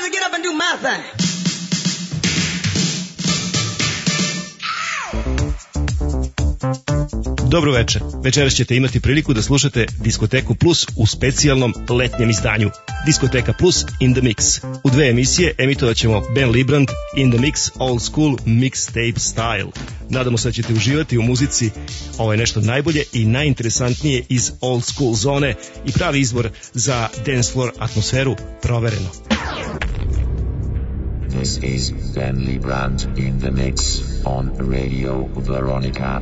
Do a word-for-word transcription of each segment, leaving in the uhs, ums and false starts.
to get up and do my thing. Dobro večer. Večeras ćete imati priliku da slušate Diskoteku Plus u specijalnom letnjem izdanju. Diskoteka Plus in the Mix. U dve emisije emitovat ćemo Ben Librand in the Mix Old School Mixtape Style. Nadamo se da ćete uživati u muzici. Ovo je nešto najbolje i najinteresantnije iz old school zone i pravi izbor za dance floor atmosferu provereno. This is Ben Librand in the Mix on Radio Veronica.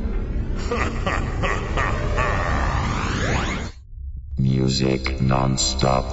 Music non-stop.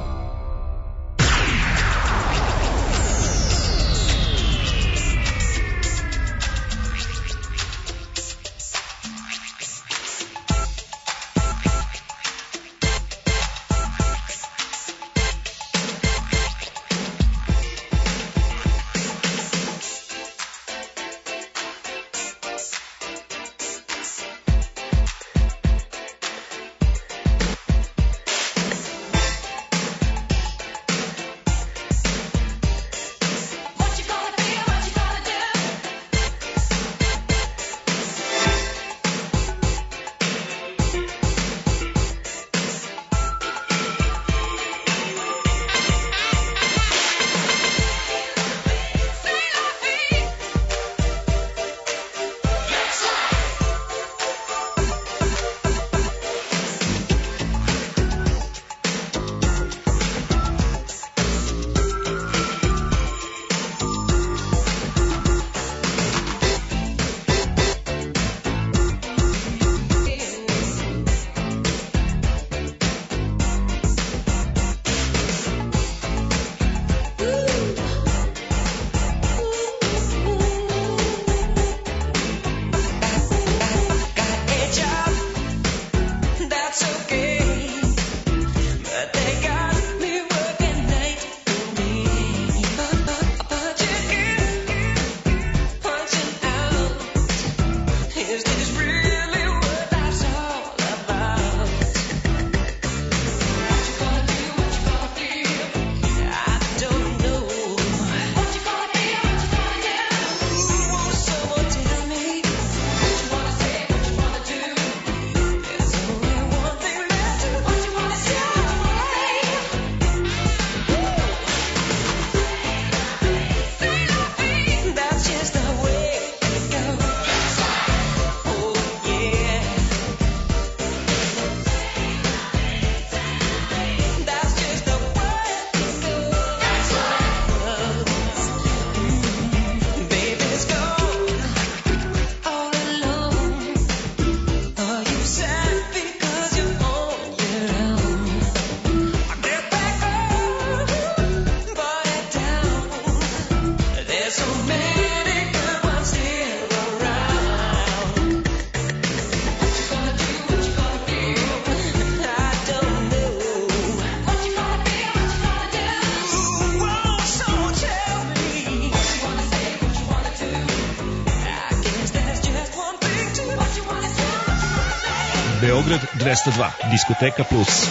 Beograd dvesta dva, Diskoteka Plus.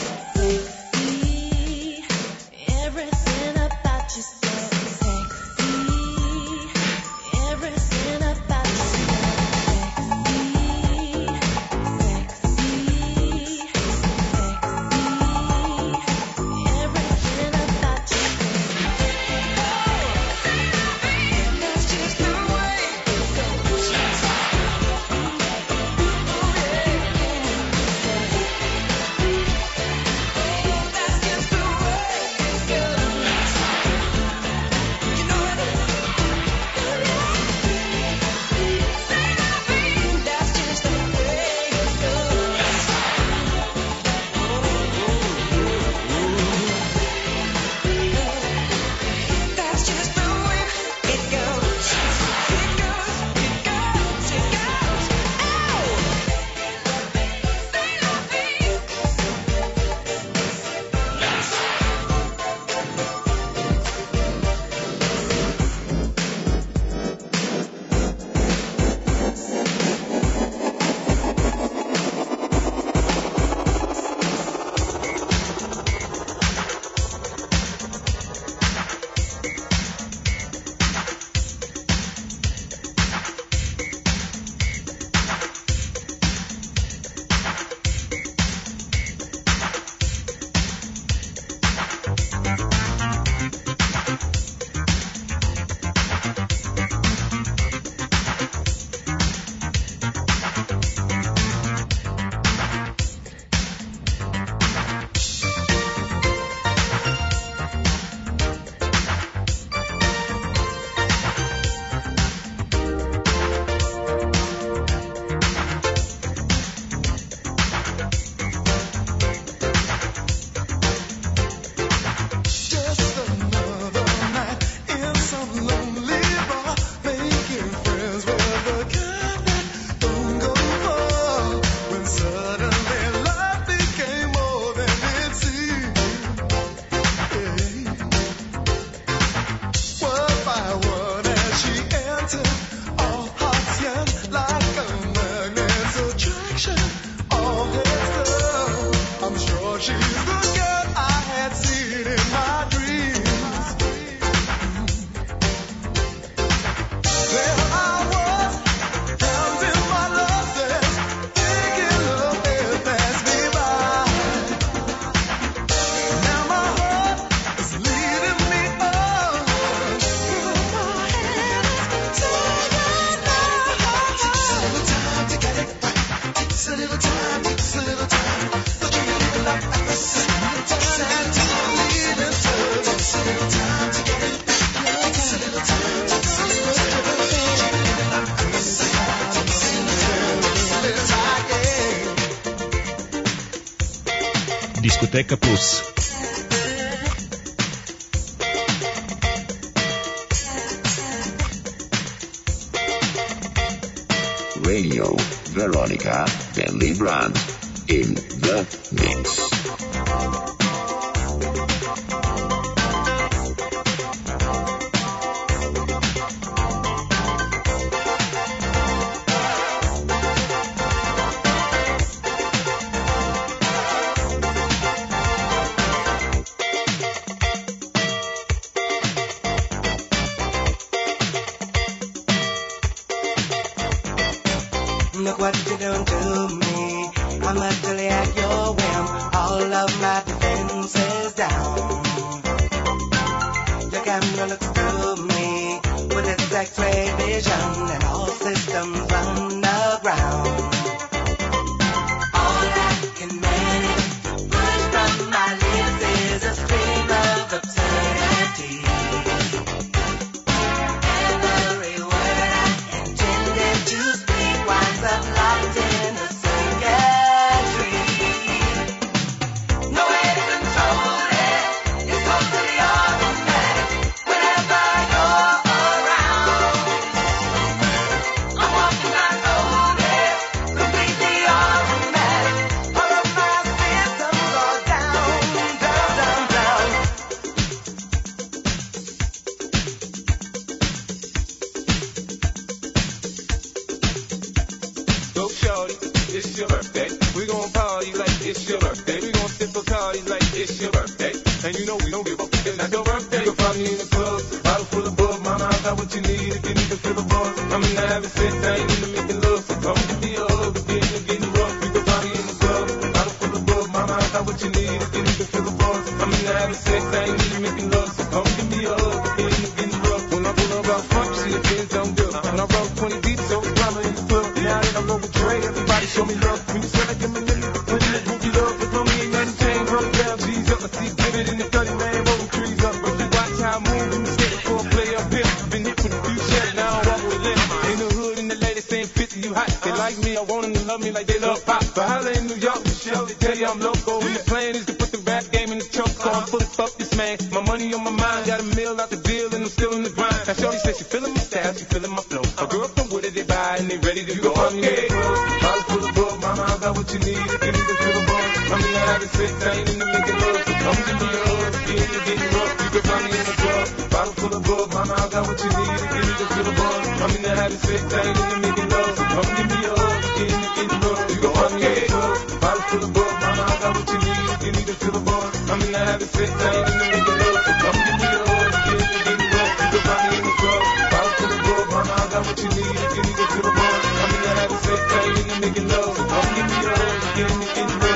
Diskoteka Plus. Radio Veronica Bentley Brand in the mix. Look what you're doing to me. I'm utterly at your whim. All of my defenses down. Your camera looks through me with its X-ray vision, and all systems run aground. All I can manage to push from my lips is a stream of absurdity. Every word I intended to speak winds up locked in a psychiatry. No way to control it. It's totally automatic. Whenever you're around, I'm walking my road. Completely automatic. All of my systems are down, down, down, down. Go shorty, it's your birthday. We gon' party like it's your birthday. We gon' sip a party like it's your birthday. And you know we don't give a fuck, it's not your birthday. You can find me in the club, bottle full of bug. Mama, I got what you need if you need to fill the buzz. I'm in the having sex, I ain't into making love. So come give me a hug, if you're into getting rough. You can find me in the club, bottle full of bug. Mama, I got what you need if you need to fill the buzz. I'm in the having sex, I ain't into making love. So come give me a hug, if you're into getting rough. When I pull up out front, you see the things don't do. When I roll twenty deep, so it's drama in the club. Now that I roll with Dre, everybody show me love. When you say like I'm a nigga, when you group you love, but me ain't nothing changed. Run down, G's up, I see David in the thirty, man, rolling trees up. But you watch how I move in the state for a play up here. Been hit with a few shots, now I walk with limp. In the hood, and the ladies saying fifty, you hot. They like me, I want them to love me like they love pop. But holla in New York, Michelle, they tell you I'm loco. And the plan is to put the rap game in the trunk, so I'm fully fuck this man. My money on my mind, got a meal out the deal, and I'm still in the grind. Now Shorty says she feeling my style, she feeling my flow. A girl from Wooded, they buy, and they ready to go. Okay, bottle full of bug, mama, I got what you need if you need to fill the bug. I mean, I have it sex, I ain't into making love, so come give me a hug, if you're into getting rough, you can find me in the club. Bottle full of bug, mama, I got what you need if you need to fill the bug. I mean, I have it sex, I ain't into making love, so come give me a hug, if you're into getting rough, you can find me in the club. Bottle full of bug, mama, I got what you need if you need to fill the bug. I mean, I have it sex, I ain't into making love, so come give me a hug, if you're into getting rough, you can find me in the club. Bottle full of bug, mama, I got what you need if you need to fill the bug. I mean, I have it sex, I ain't into making love, so come give me a hug, if you're into getting rough.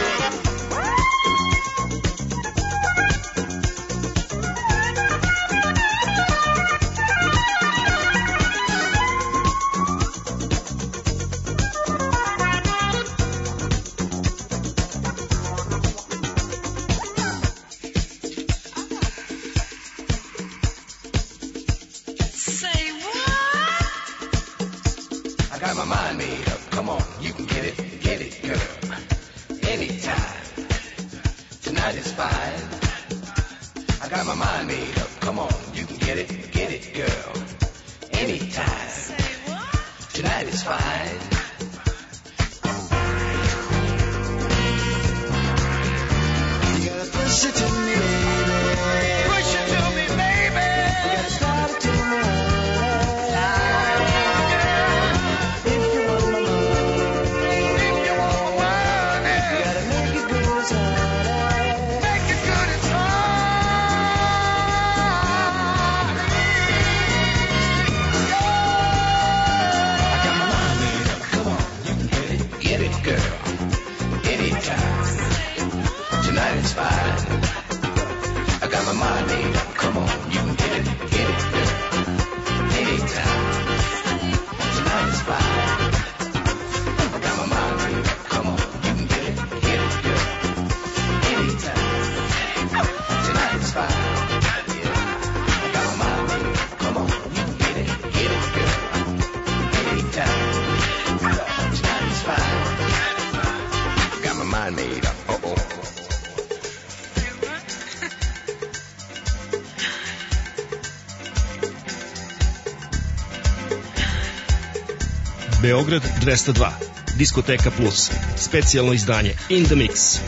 I got my mind made up. Come on, you can get it, get it, girl. Anytime. Tonight is fine. I got my mind made up. Come on, you can get it, get it, girl. Anytime. Tonight is fine. You gotta push it to me, baby. Push it to me, baby. You gotta start it to me. Beograd dvesta dva. Diskoteka Plus. Specijalno izdanje In The Mix.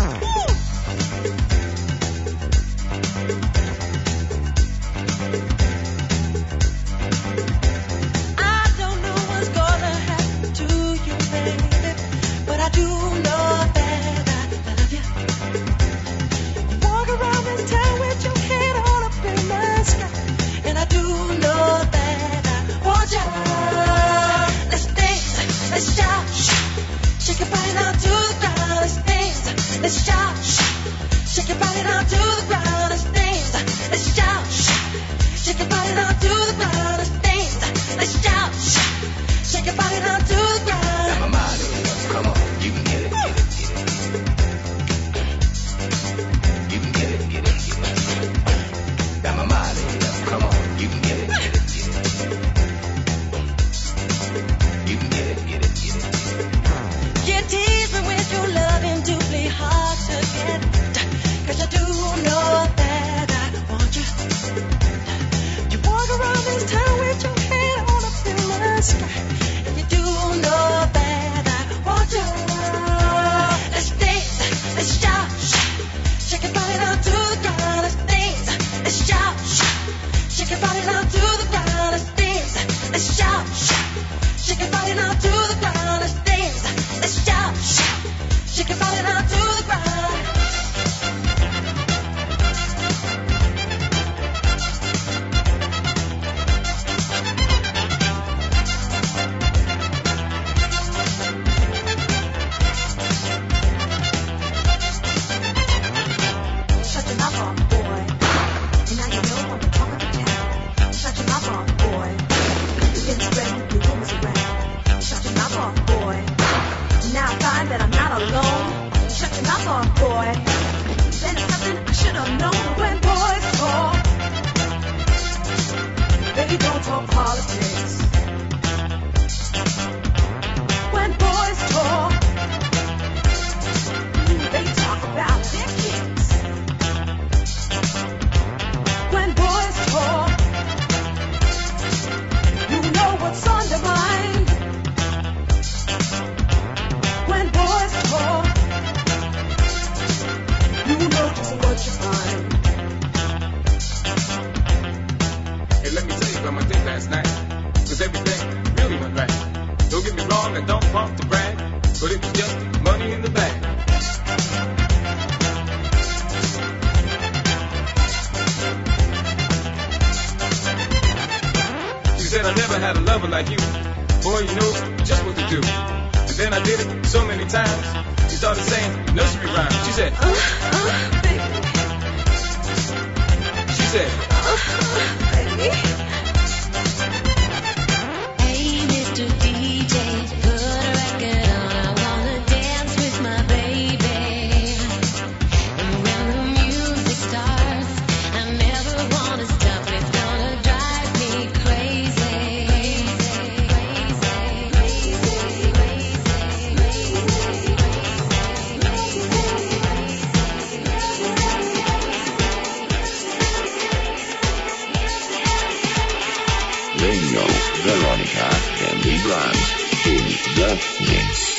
Radio Veronica and Legrand in the mix.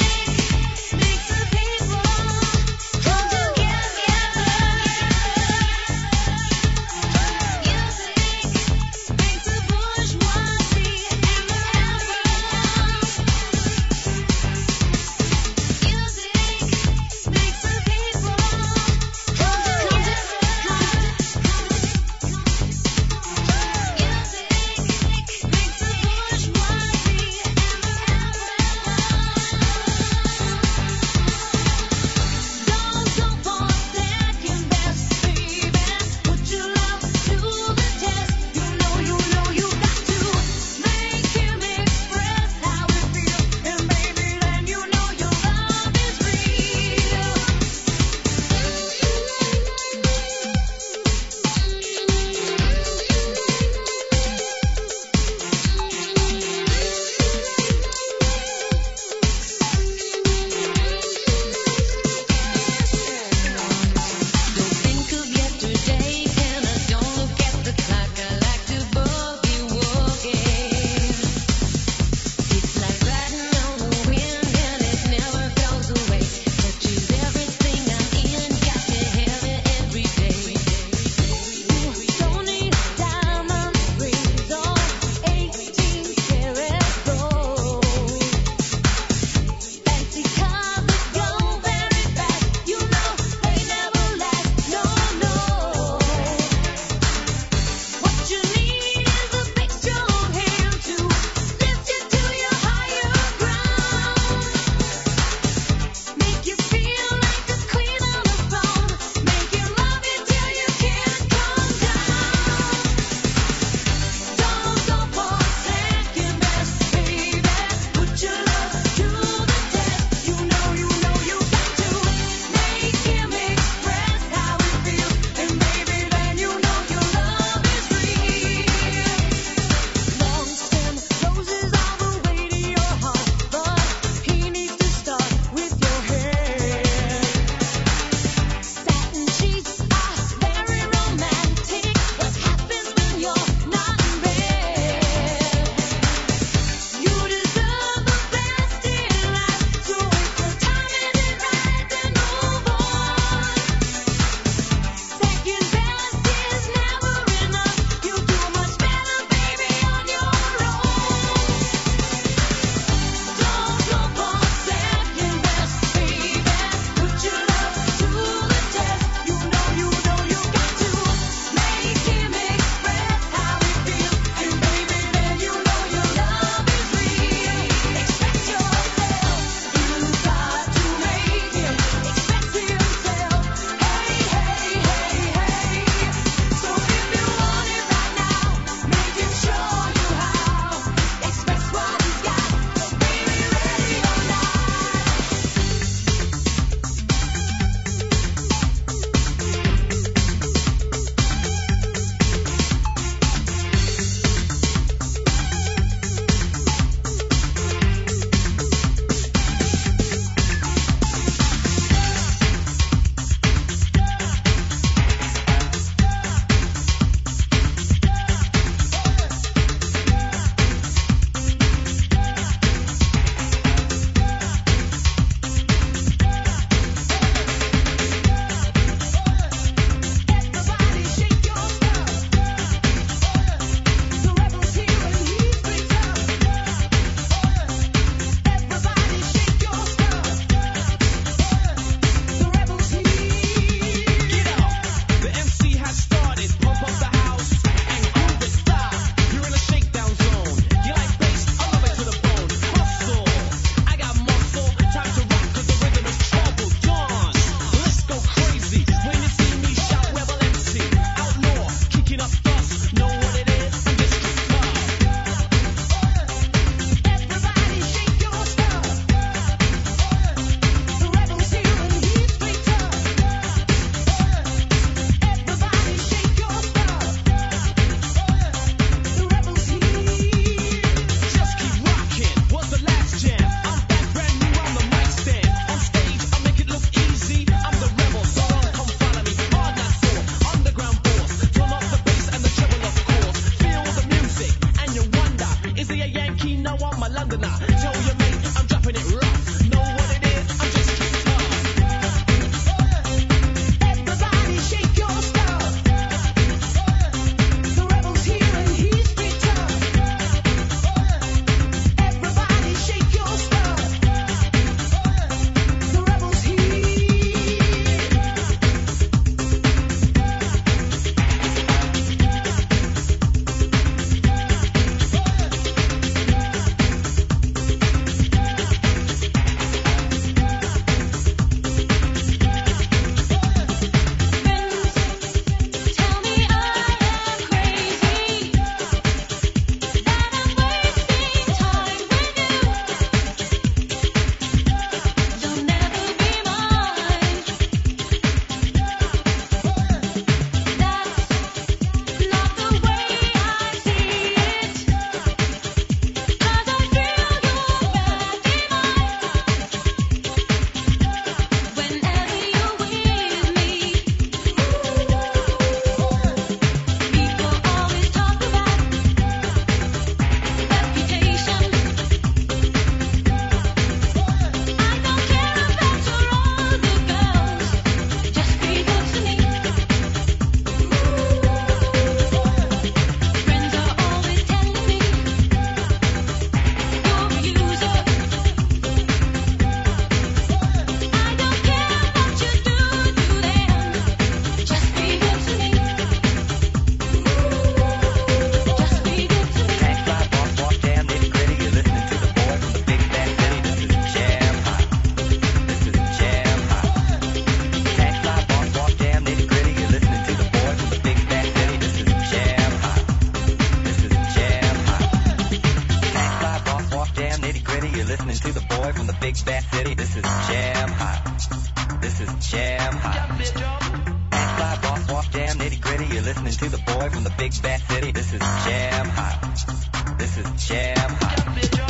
City. This is jam hot. This is jam hot.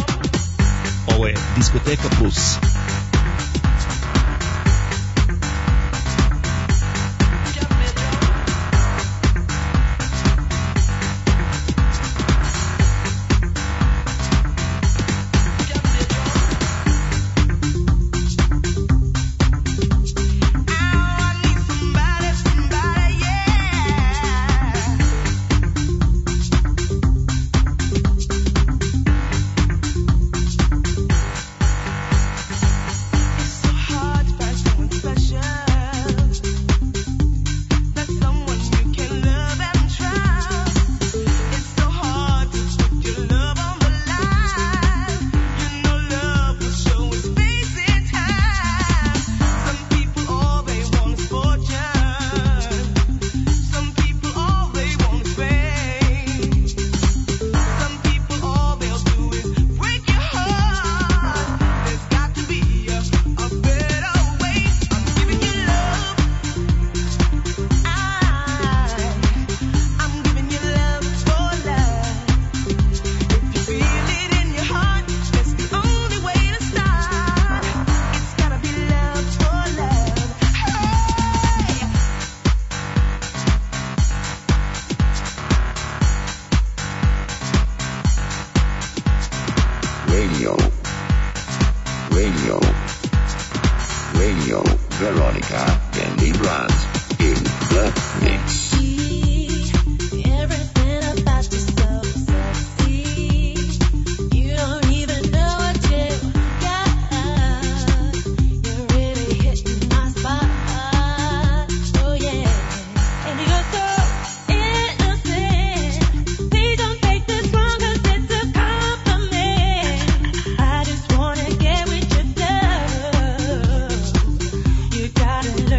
Ovo je Diskoteka Plus. Gotta learn.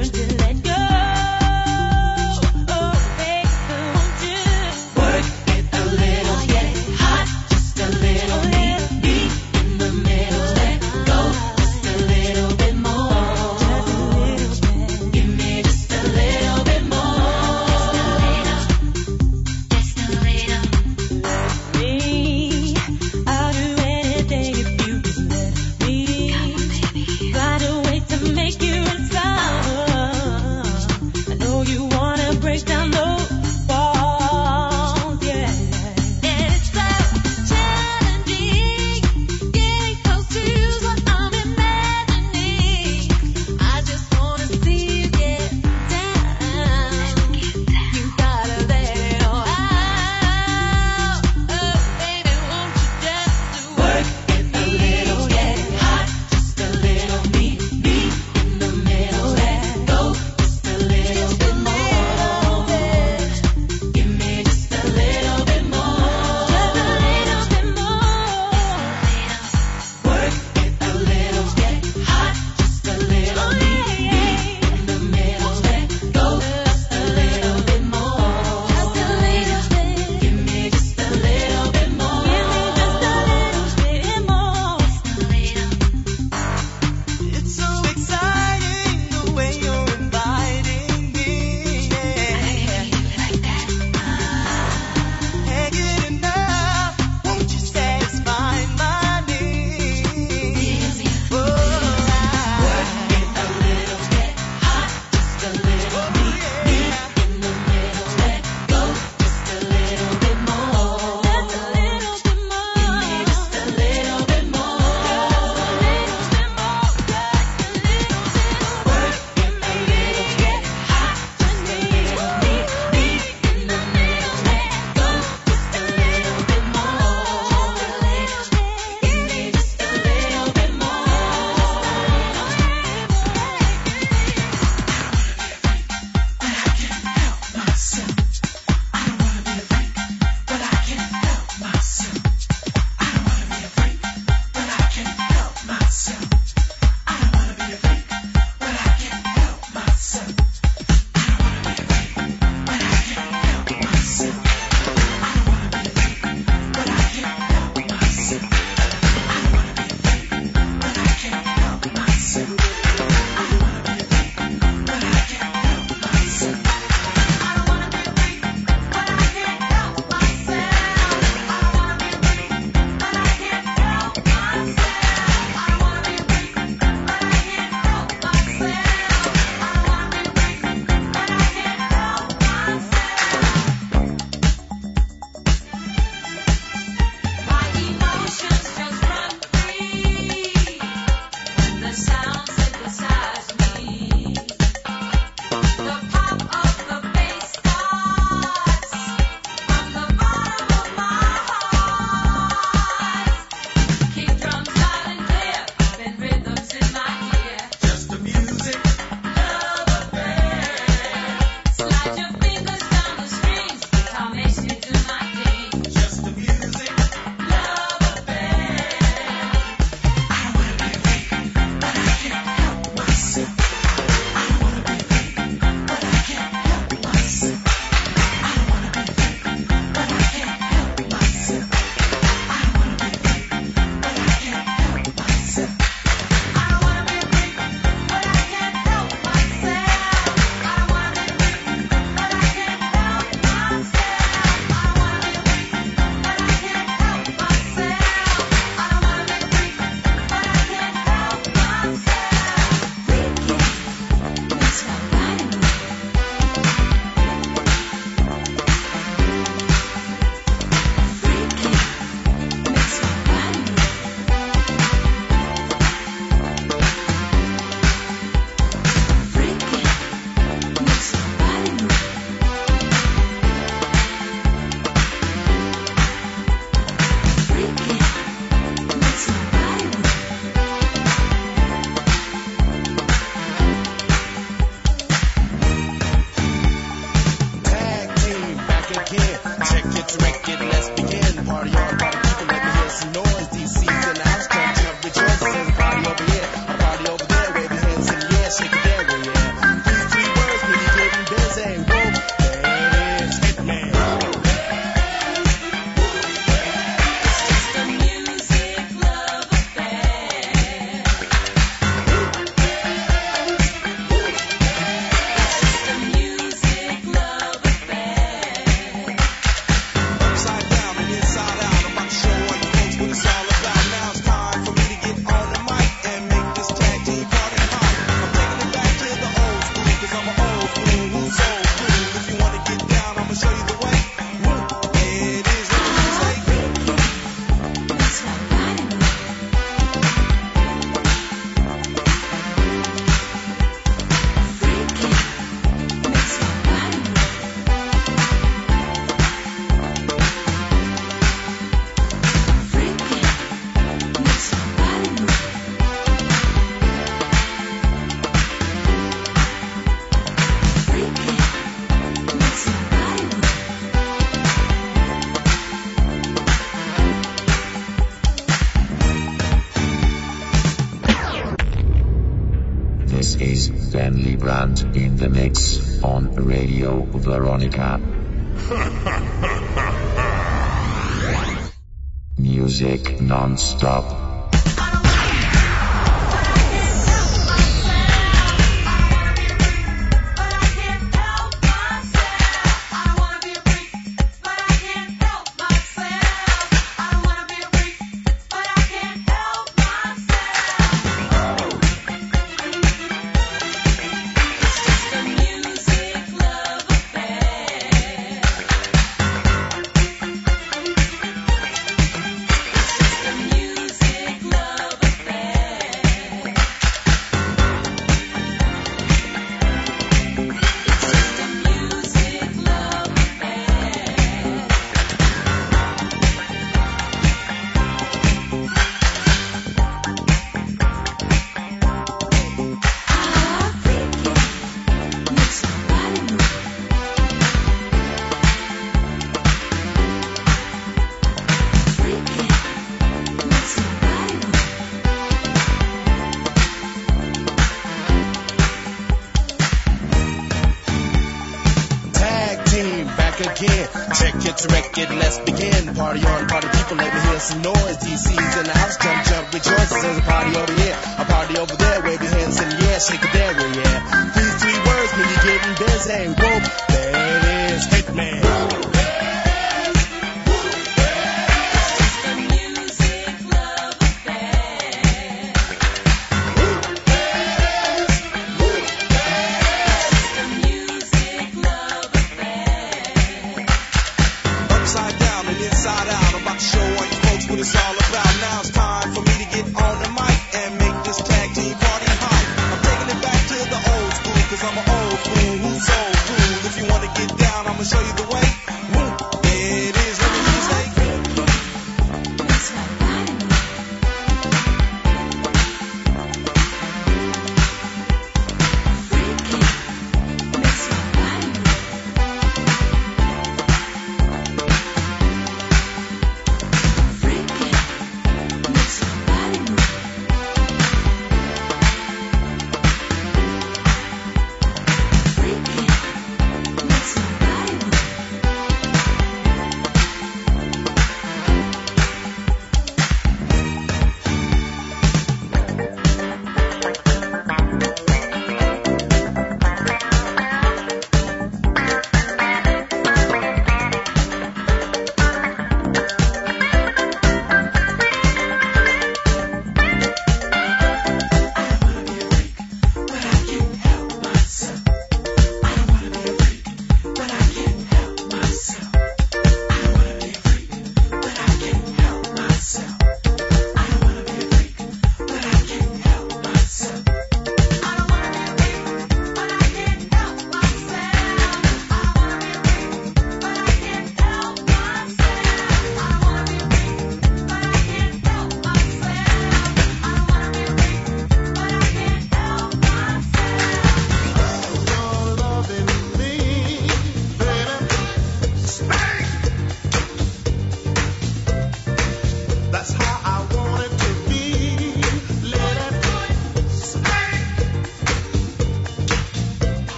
your record, let's begin. Party on, party people, let me hear some noise. D C's in the house, jump, jump, rejoice. There's a party over here, a party over there. Wave your hands in the air, shake it there, well, yeah. These three words mean you're getting busy. Whoa, there it is, Hitman. This is Ben Librand in the mix on Radio Veronica. Music non-stop. Again, check it, record, let's begin. Party on, party people, let me hear some noise. D C's in the house, jump, jump, rejoice. There's a party over here, a party over there. Wave your hands in the air, shake it there, well, yeah. These three words mean you're getting busy. Whoa, there it is, Hitman. It's all about now. It's time for me to get on the mic and make this tag team party hot. I'm taking it back to the old school, cause I'm an old fool who's so cool. If you wanna get down, I'ma show you the way. Woo, there it is, let me hear you say.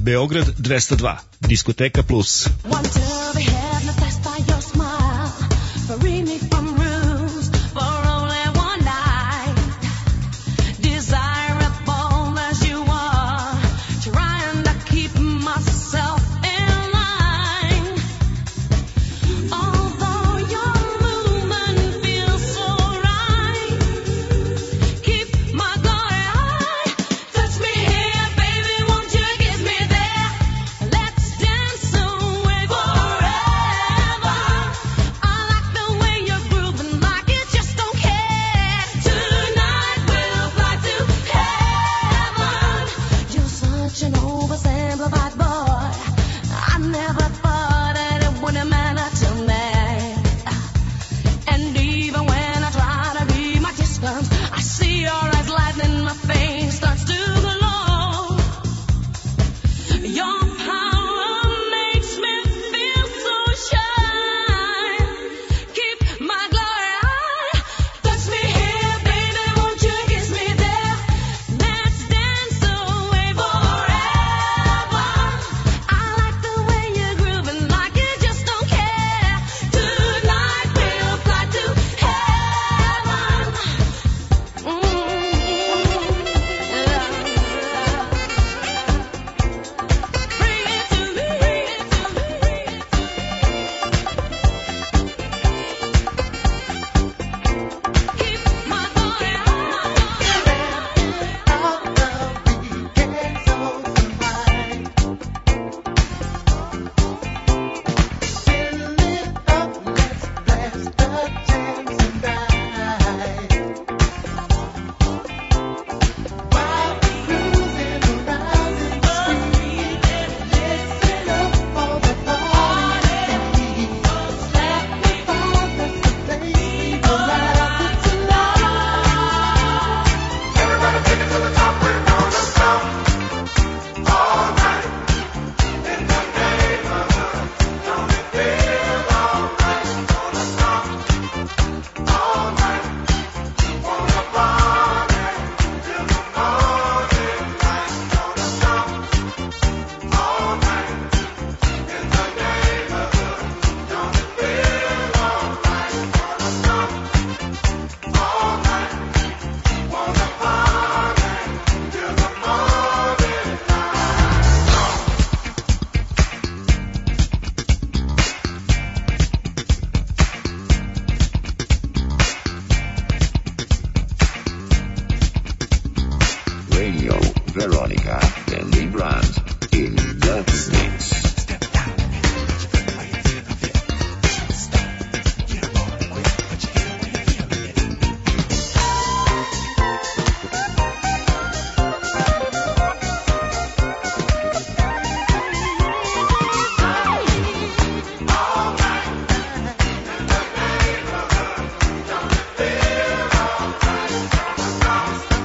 Beograd dvesta dva, Diskoteka Plus.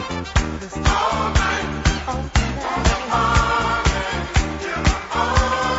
Oh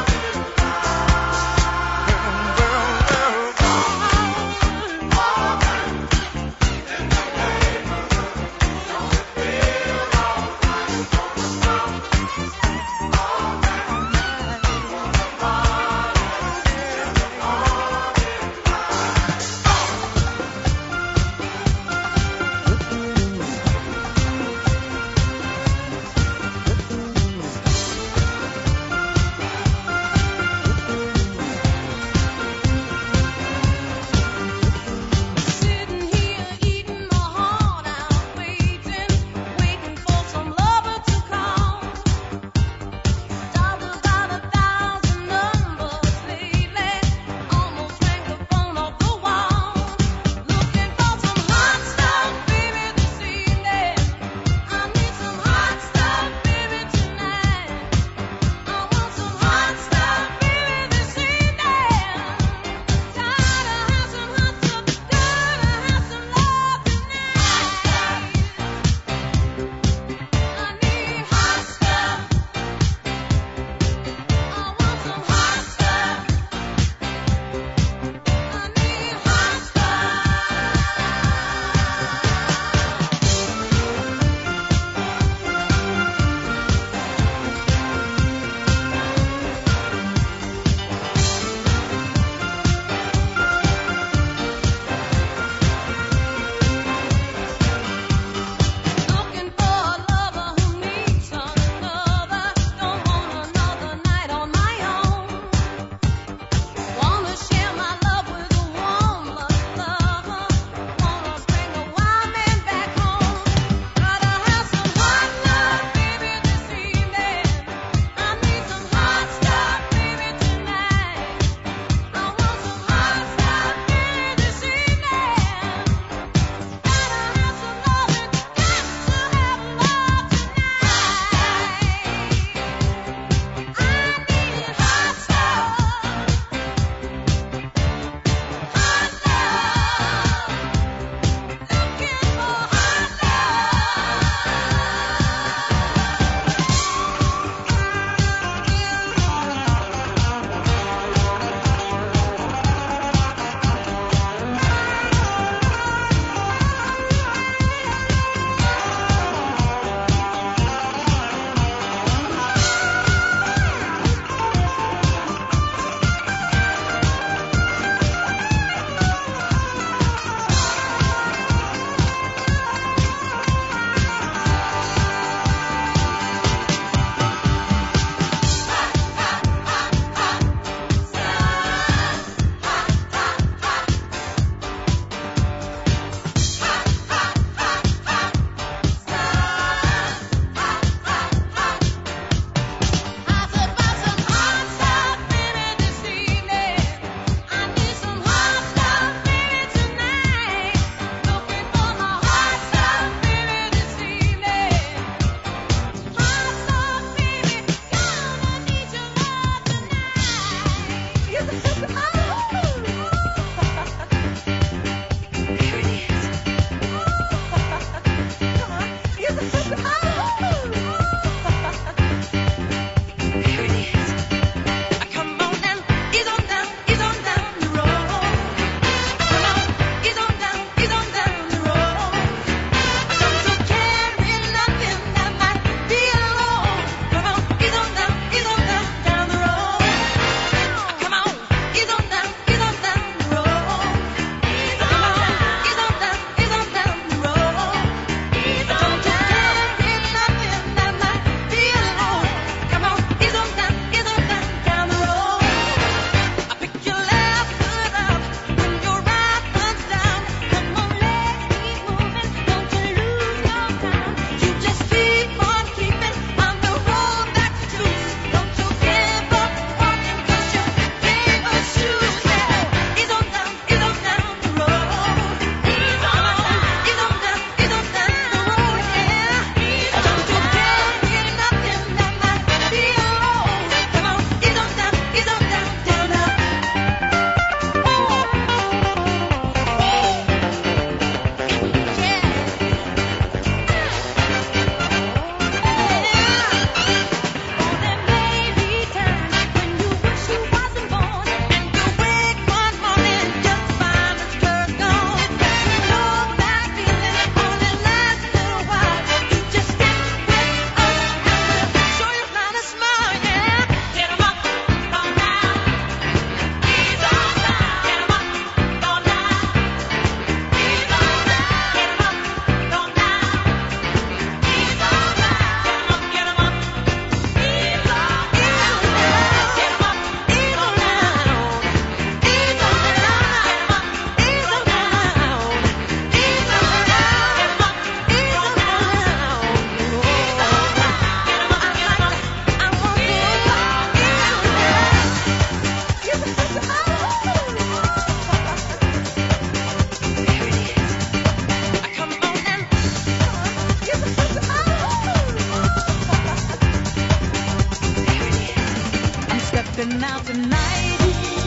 stepping out tonight.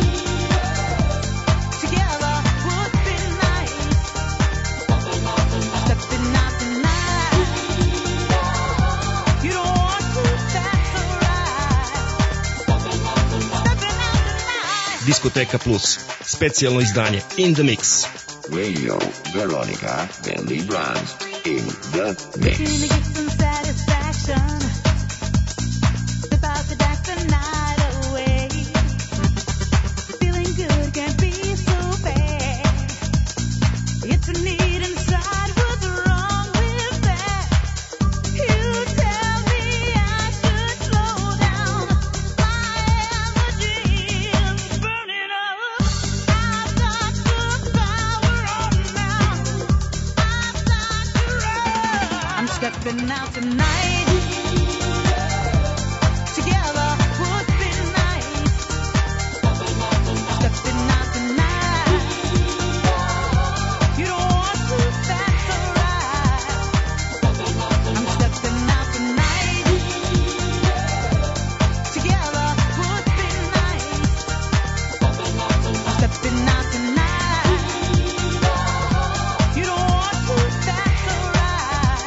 Together would be nice. Stepping out tonight. You don't want to, that's alright. Stepping out tonight. Diskoteka Plus, specijalno izdanje In The Mix. Radio Veronica Bentley Brand in the mix. Looking to get some satisfaction. Step out to dance the night away. Feeling good can't be so bad. It's a need inside. What's wrong with that? You tell me I should slow down. My energy is burning up. I've got the power on now. I've got to run. I'm stepping out tonight. Together would be nice. Stepping out tonight. You don't want to, that's alright. I'm stepping out tonight. Together would be nice. Stepping out tonight. You don't want to, that's alright.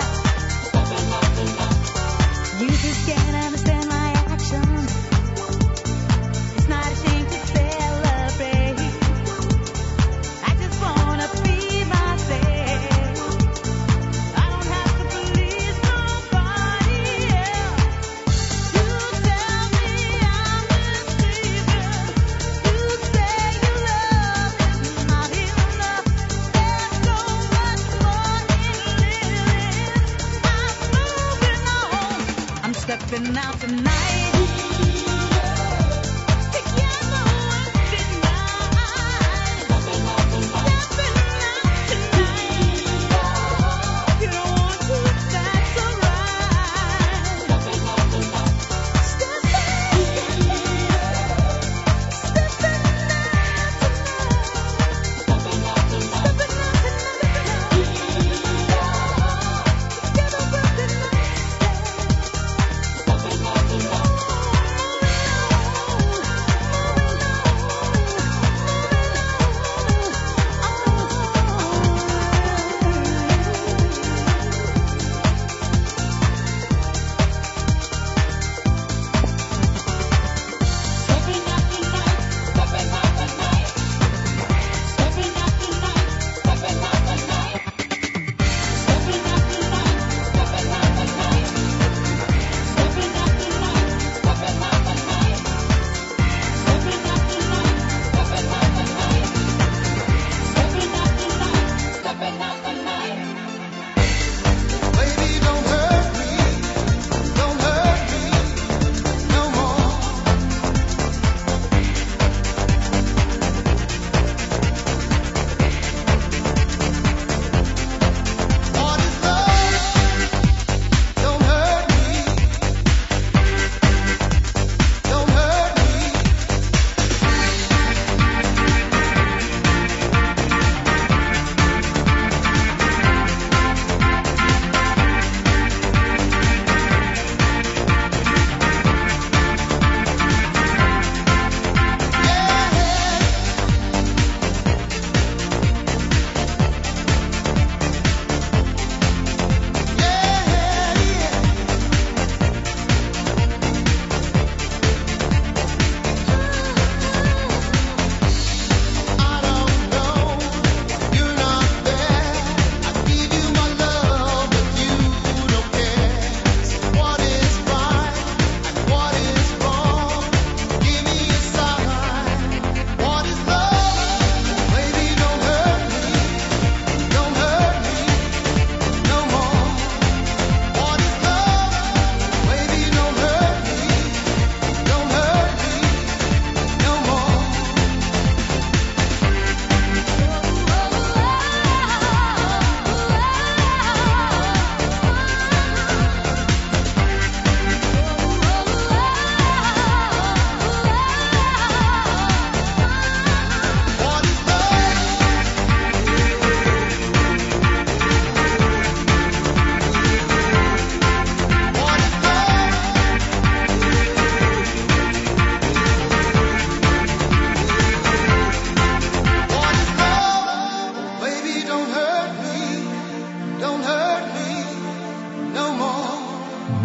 You just can't understand my actions. It's not a thing to celebrate. I just wanna be myself. I don't have to please nobody else. You tell me I'm mistaken. You say your love is not enough. There's so much more in living. I'm moving on. I'm stepping out tonight. Together would be nice. Stepping out tonight. You don't want to, that's alright. Stepping out tonight. Stepping out tonight.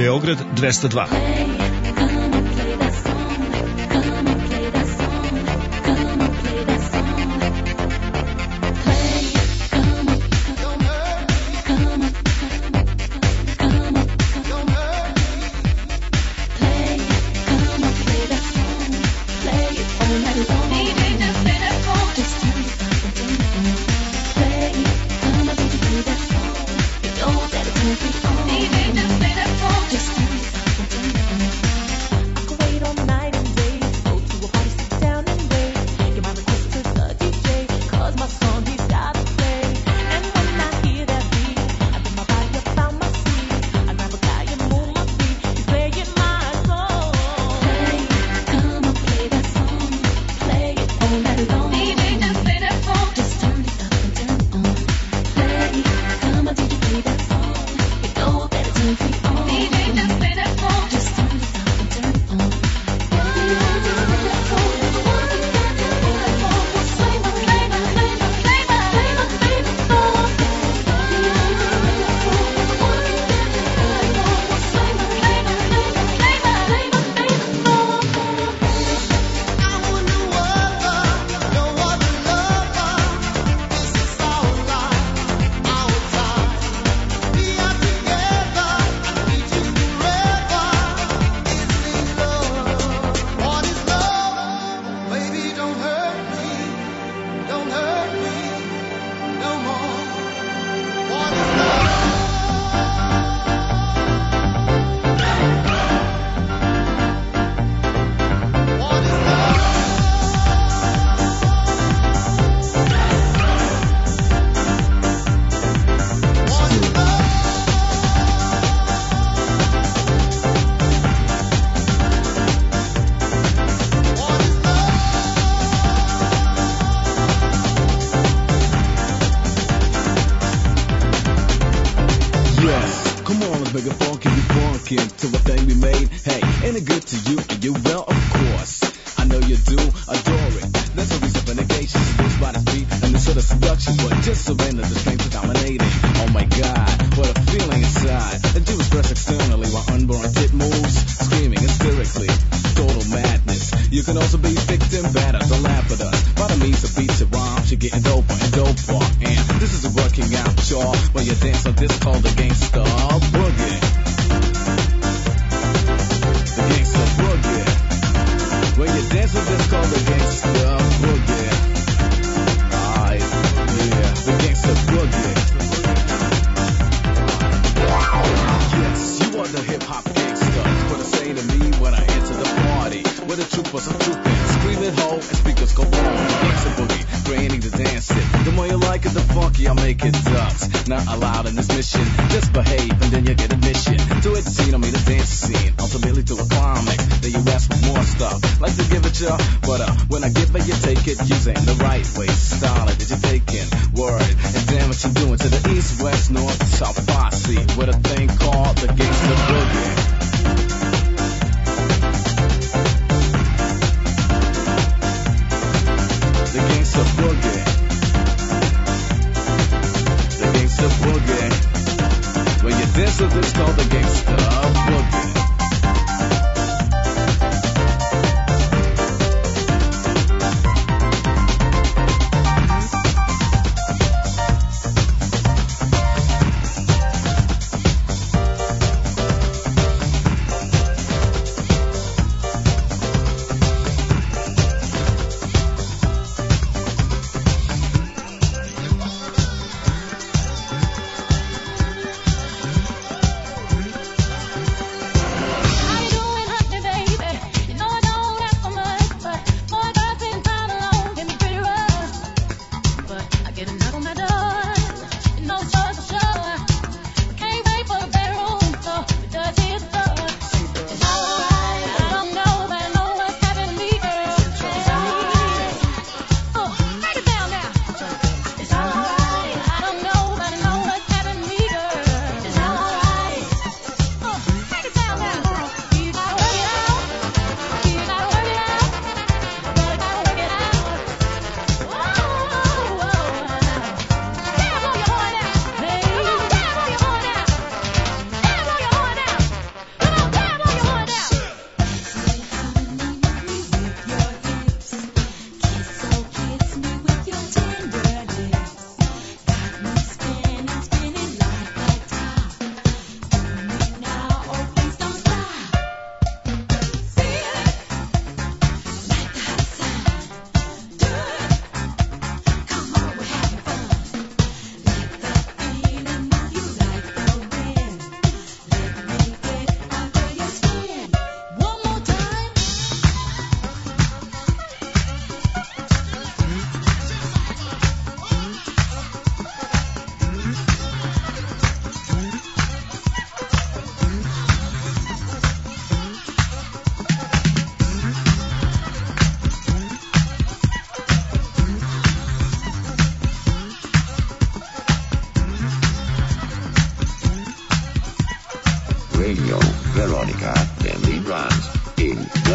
Beograd dvesta dva.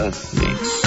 the mix.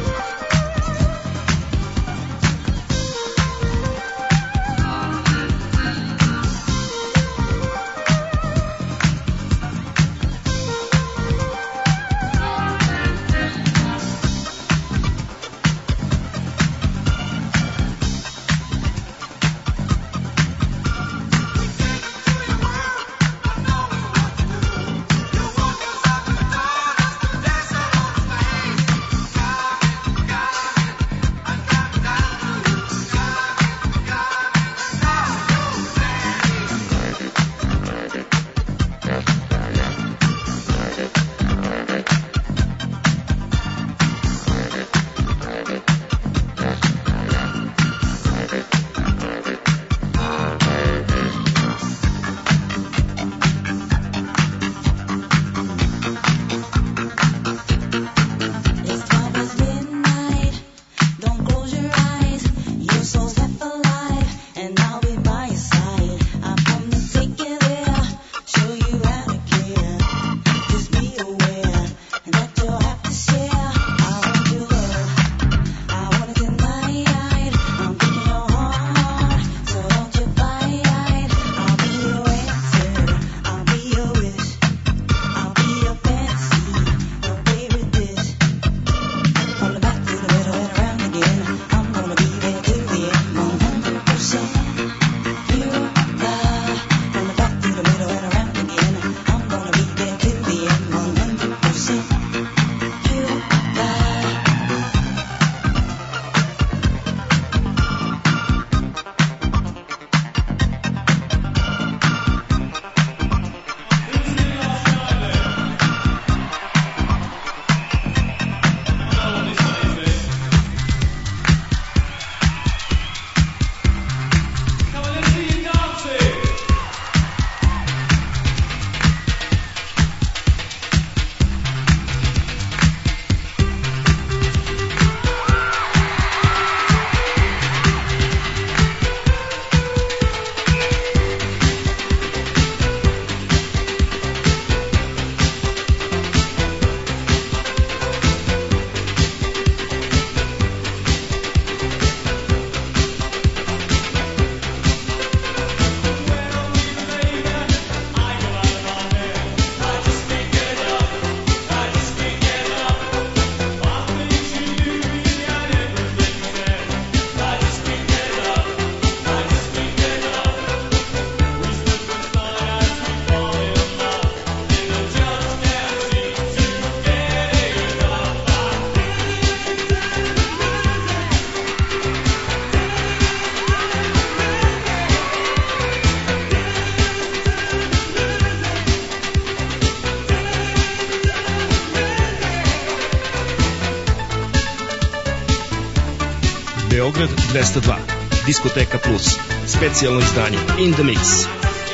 Beograd dvesta dva, Diskoteka Plus, specijalno izdanje In The Mix.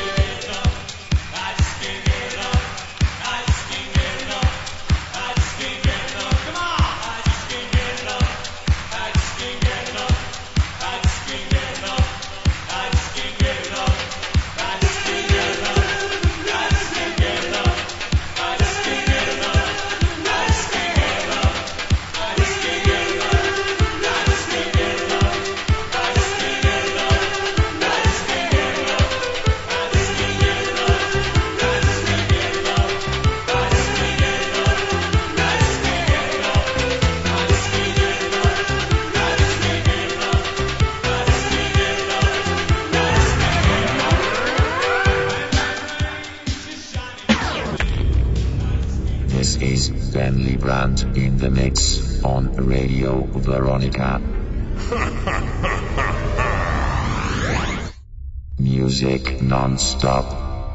This is Ben Librand in the mix on Radio Veronica. Music non-stop.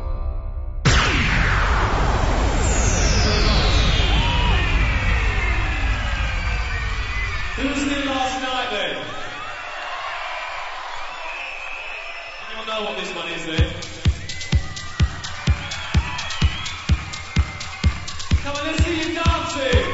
Who's in last night then? Anyone know what this one is then? Come on, let's see you dancing!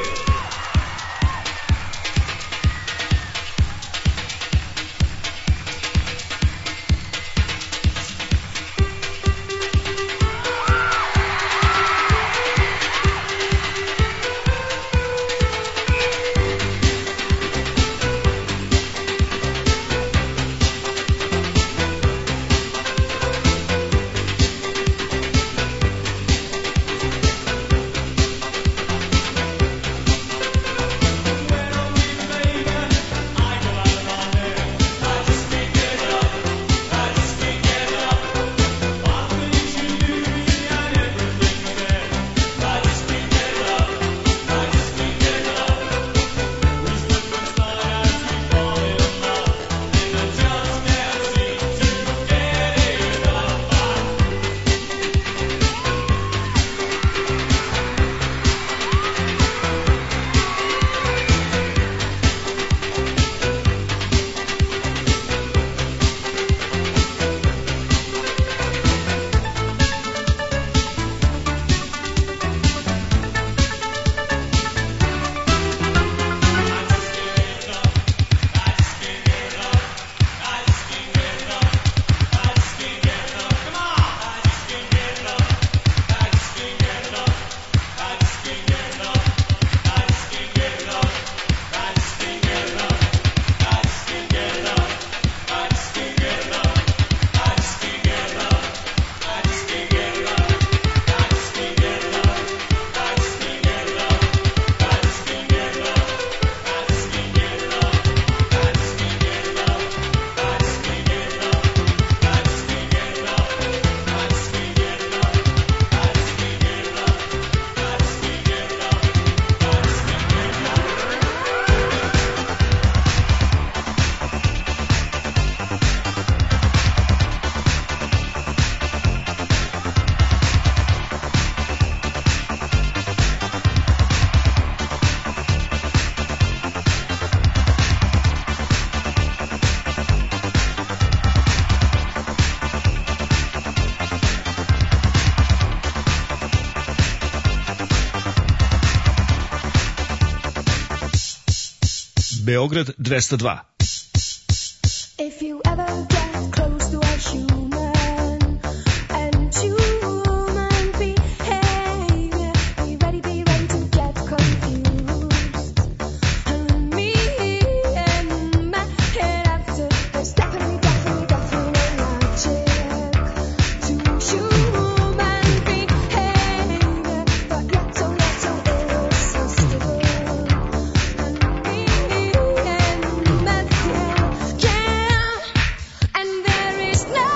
Beograd dvesta dva. If you ever get close to a human and human behavior, be ready, be ready to get confused. And me and my head after, there's definitely, definitely, definitely magic to human behavior, but yet so, yet so irresistible. And me and my head, yeah. And there is no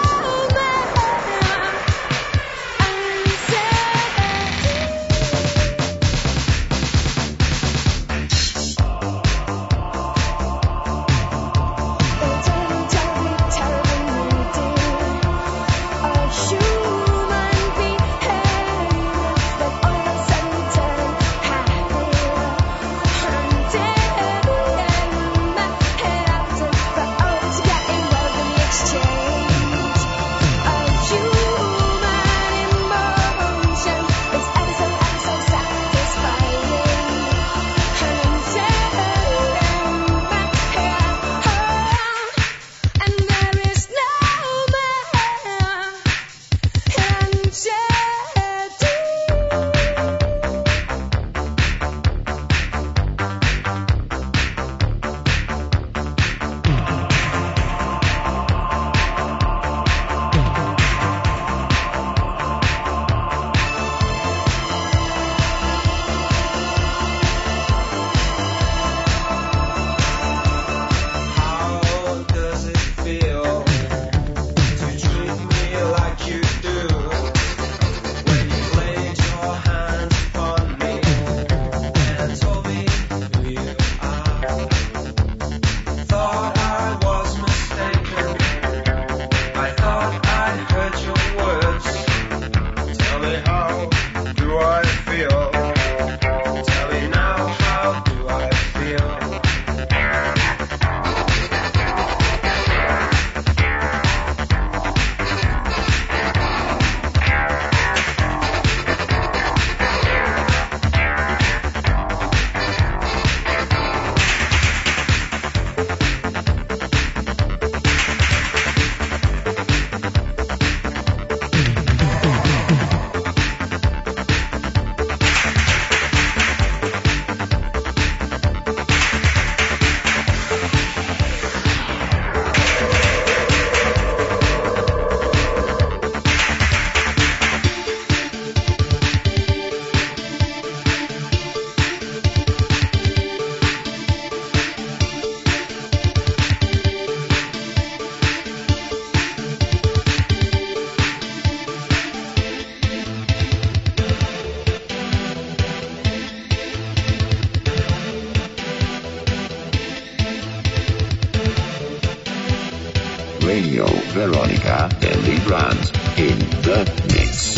Radio Veronica and Lee Brandt in the mix.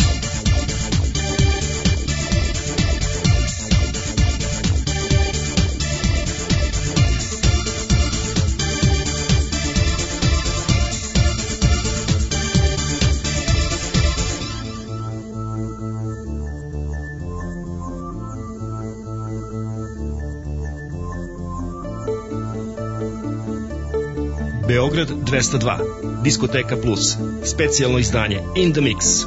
Beograd dvesta dva, Diskoteka Plus, specijalno izdanje In The Mix.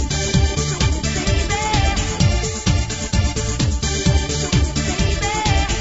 baby.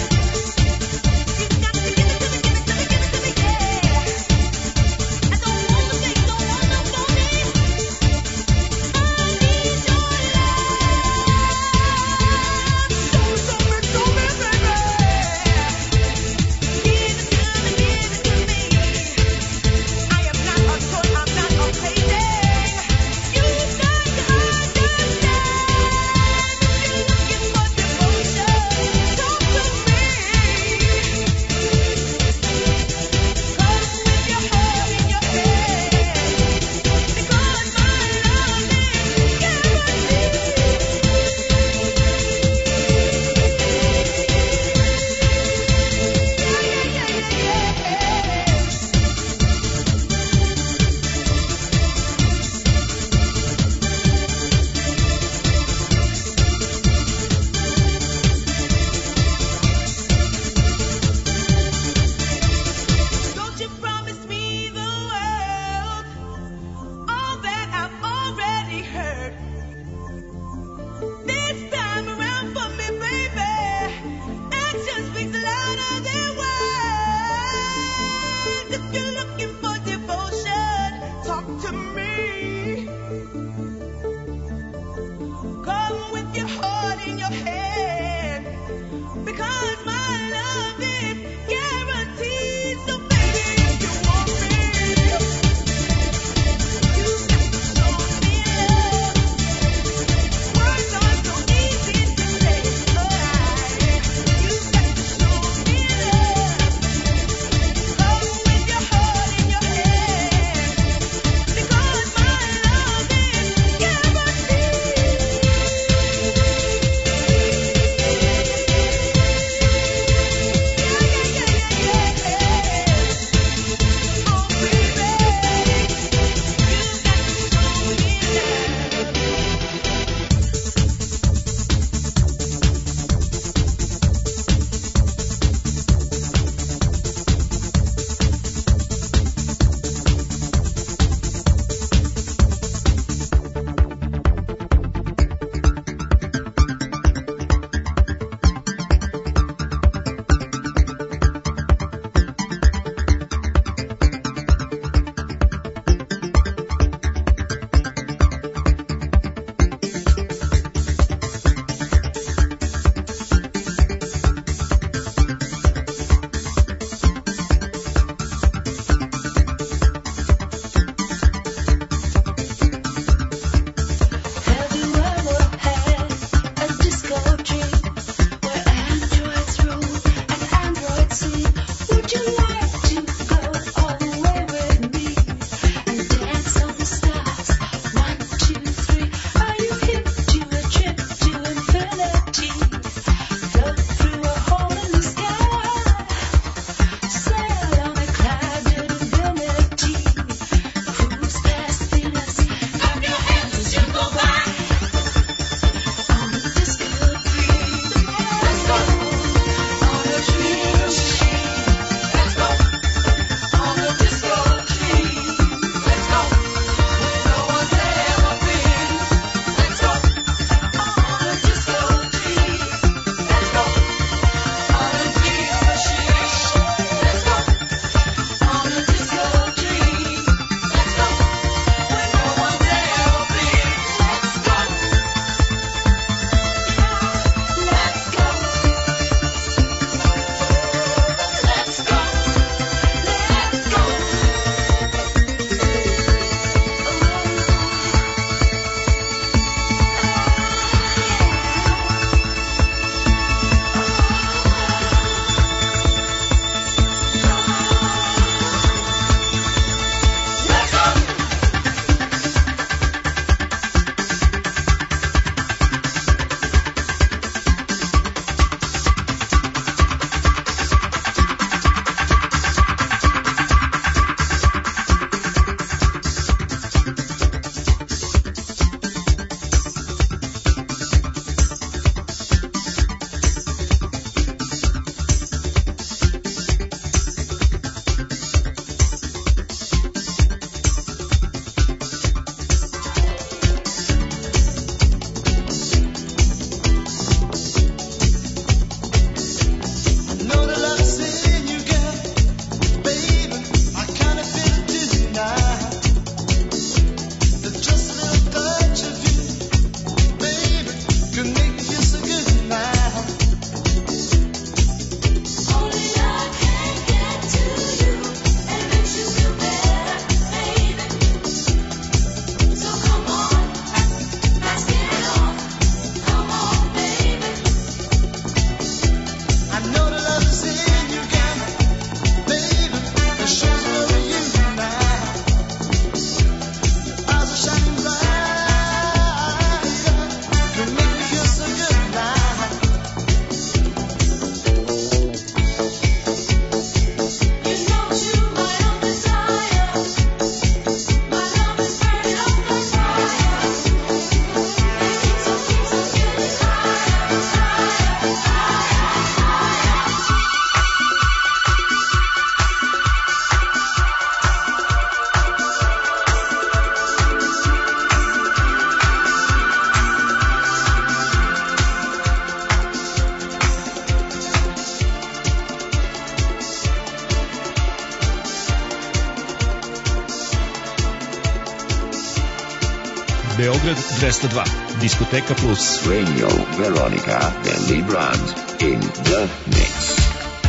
Beograd dvesta dva, Diskoteka Plus. Radio Veronica and Lee Brand in the mix.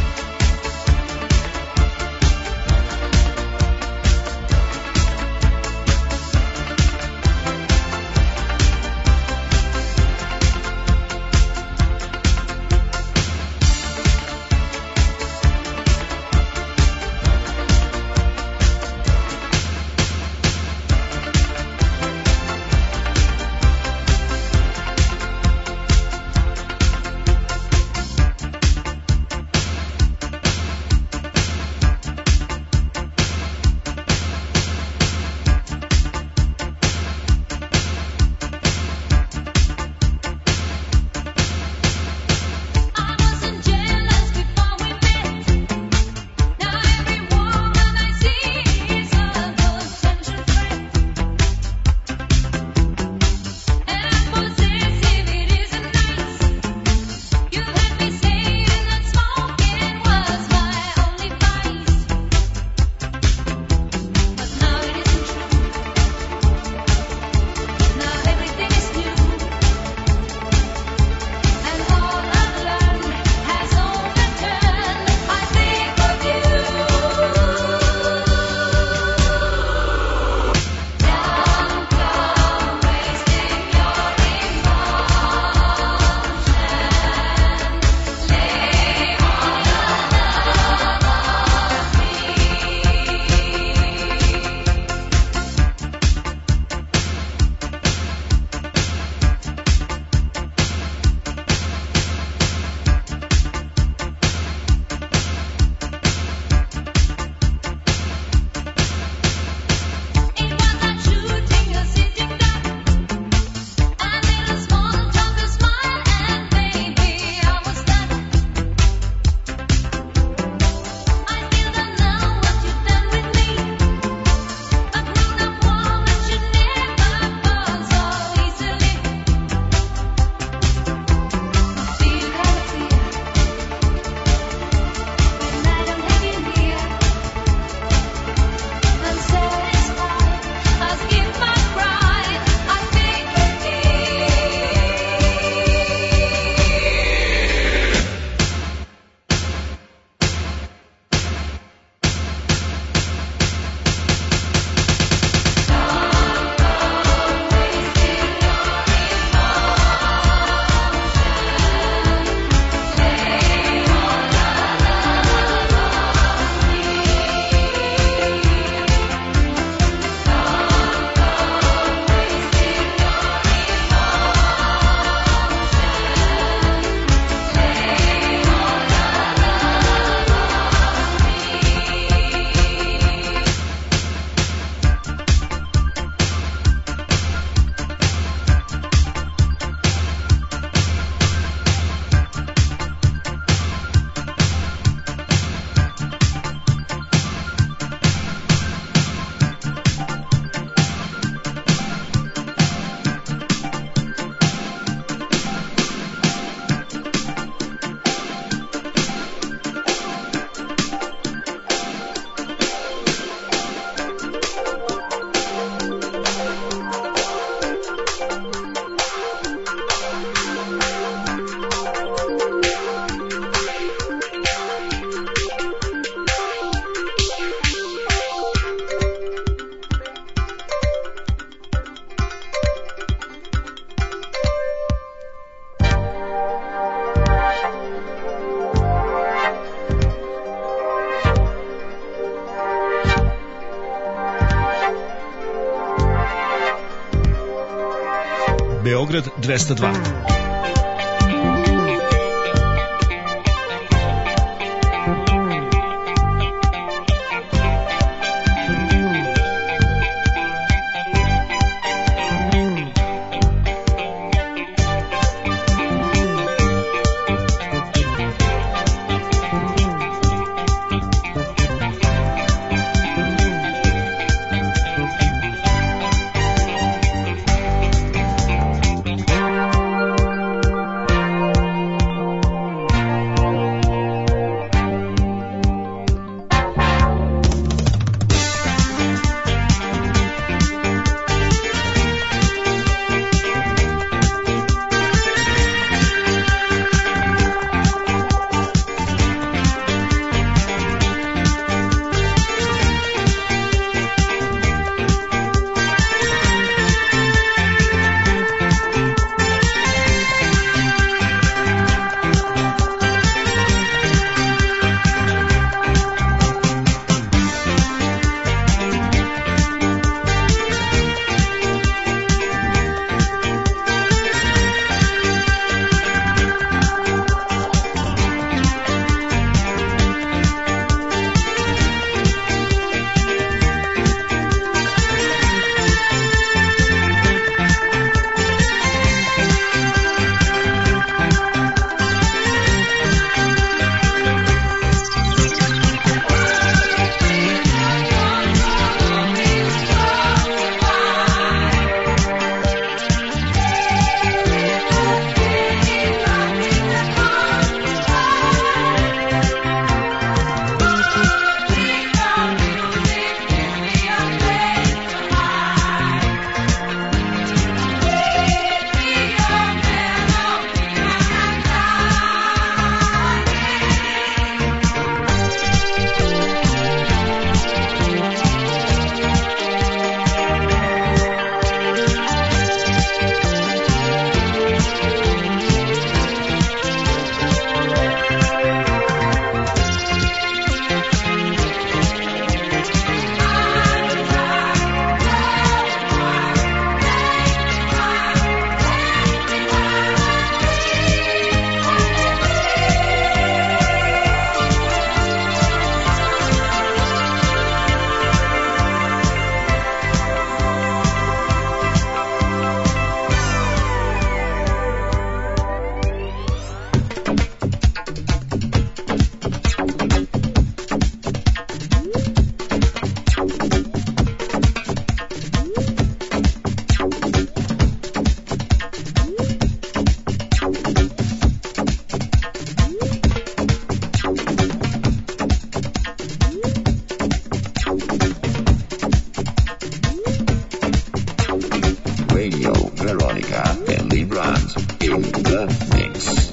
Beograd dvesta dva. Radio Veronica and Lee Brandt in the mix.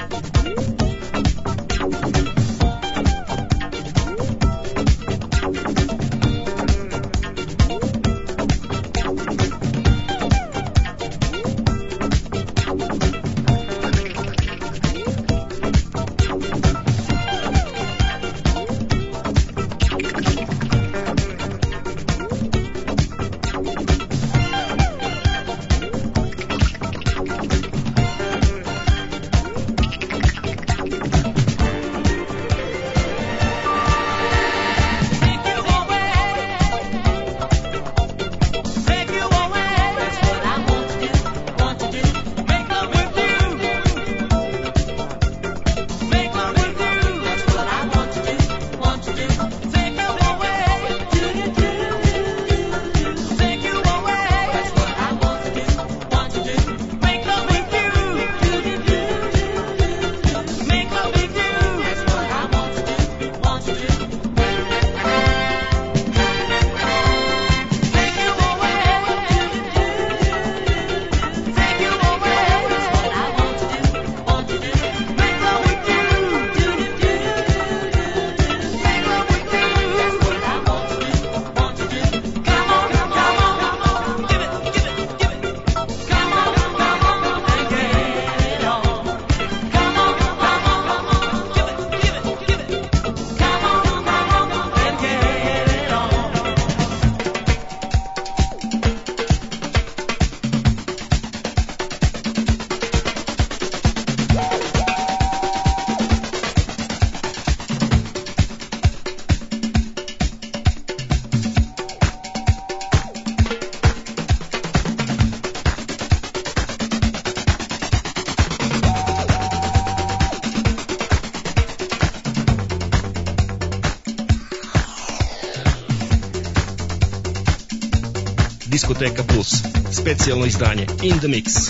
Diskoteka Plus, specijalno izdanje In The Mix.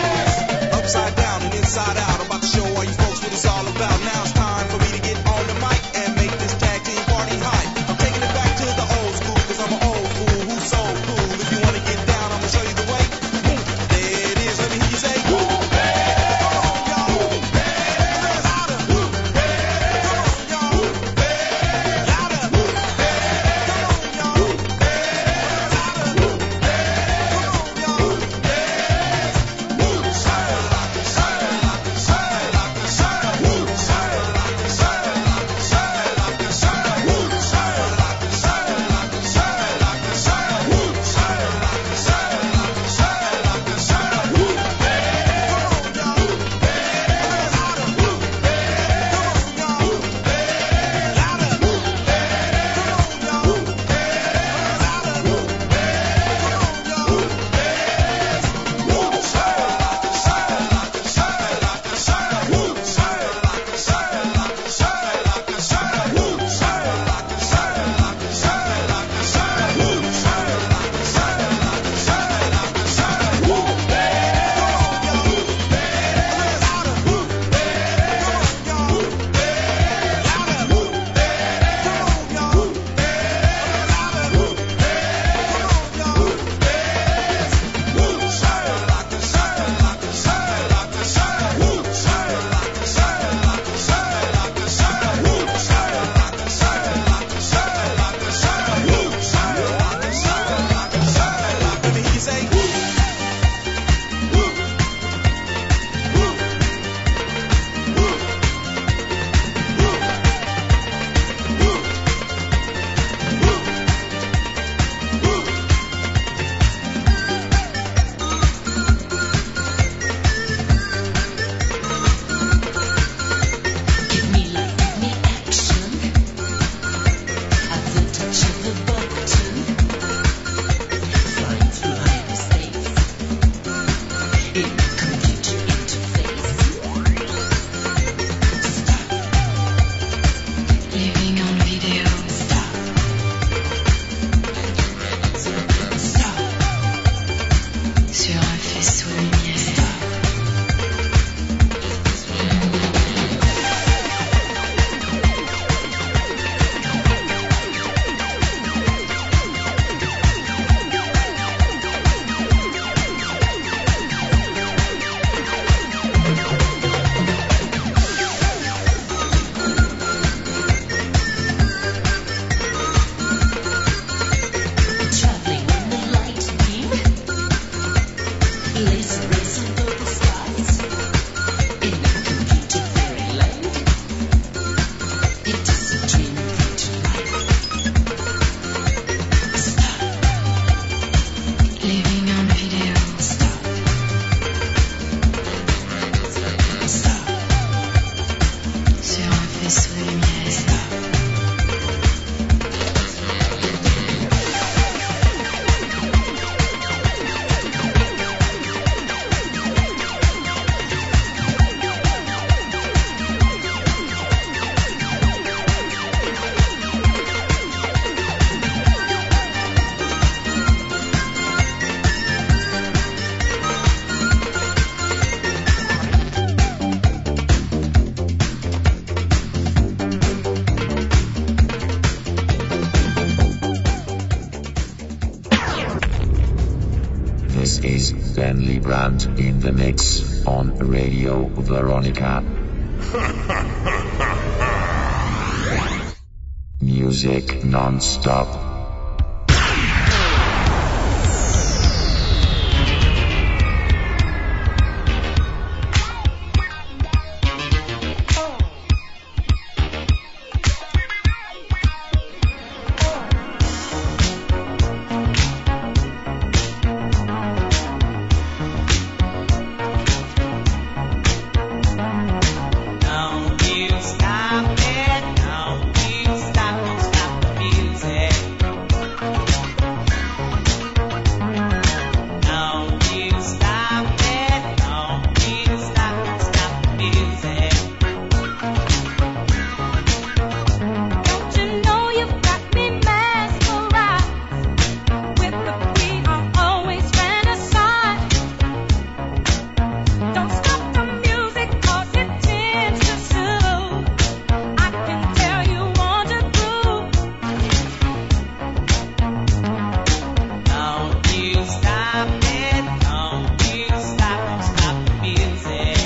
Upside down and inside out, I'm about to show all you folks what it's all about. Now it's time for me to get on the mic. na svoje mjesto. This is Ben Librand in the mix on Radio Veronica. Music non-stop. Don't you stop it, don't you stop, don't stop the music. Don't you stop it, don't you stop, don't stop the music. Don't you know you've got me mesmerized with the beat I always fantasize. Don't stop the music 'cause it tends to soothe. I can tell you want to groove. Don't you stop it, don't you stop, don't stop the music.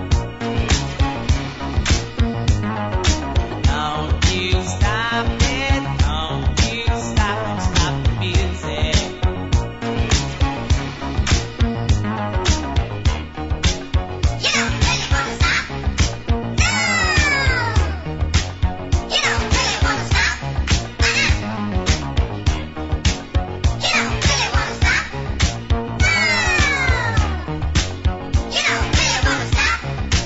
Don't you stop it, don't you stop, don't stop the music. You don't really wanna stop. No. You don't really wanna stop. Uh-uh. You don't really wanna stop. No. You don't really wanna stop.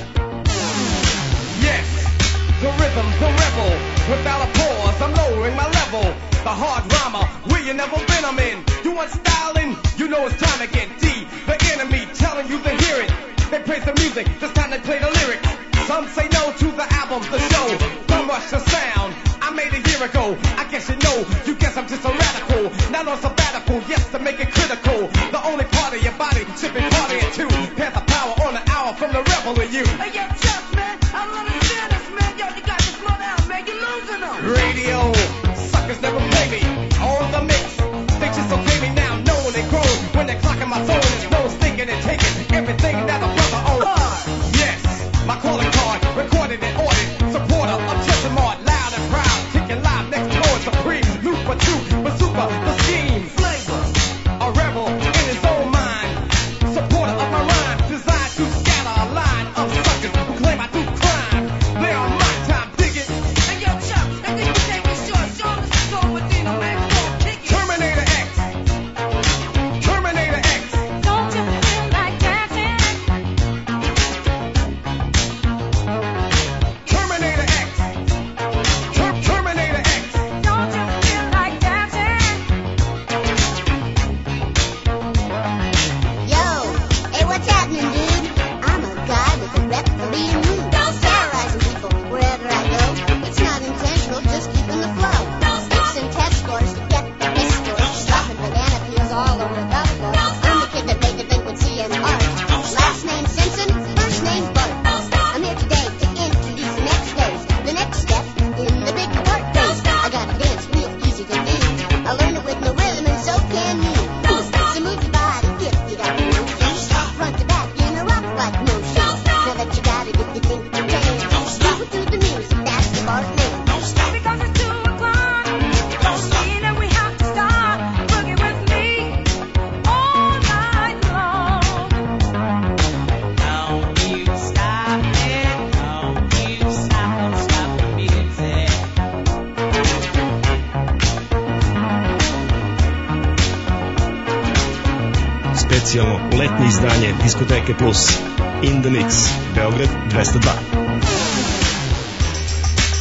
Yes, the rhythm, the rebel. Without a pause, I'm lowering my level. The hard rhymer, where you never been, I'm in. You want styling? You know it's time to get deep. The enemy telling you to hear it. They praise the music, this time they play the lyrics. Some say no to the album, the show. Don't rush the sound. I made a year ago. I guess you know. You guess I'm just a radical. Not on sabbatical, yes, to make it critical. The only part of your body should be party at two. Pass the power on the hour from the rebel in you. Hey, yo, Chuck, man, I don't understand this, man. Yo, you got this mother out, man. You're losing them. Radio, suckers never play me. On the mix, they just okay me now. Knowing they grown when they're clocking my soul. There's no stinking and taking everything that a brother owns. Yes, my calling card, recorded and ordered. Supporter of Chesimard, loud and proud. Kicking live next door, supreme. Loop for two, bazooka, the scheme. Flavor, a rebel in his own mind. Supporter of my rhyme, designed to scatter a line of suckers who claim I do crime. They are my time, dig it. Hey, yo, Chuck, I think you take me short. Show us the song with Dino, man. Come on, kick it. Terminator X. Terminator X. Don't you feel like dancing? Terminator X. Ter- Terminator X. Don't you feel like dancing? Yo, hey, what's happening, dude? I'm a guy with a rep for being rude. Terrorizing people wherever I go. It's not intentional, just keeping the flow. Fixing test scores to get the best scores. Dropping banana peels all over the golf course. I'm the kid that made the delinquency and art. Last name Simpson, first name Bart. I'm here today to introduce the next phase. The next step in the big part phase. I gotta dance real easy to do. I learned it with no rhythm and so can you. So move your body if you got the motion. Front to back in a rock-like motion. Now that you got it, if you think you can. Move it to the music, that's the Bart name. Because it's two o'clock. Don't mean that we have to stop. Boogie with me all night long. Don't you stop it, don't you stop, don't stop the music. Specijalno letnje izdanje Diskoteke Plus. In the Mix. Beograd dvesta dva.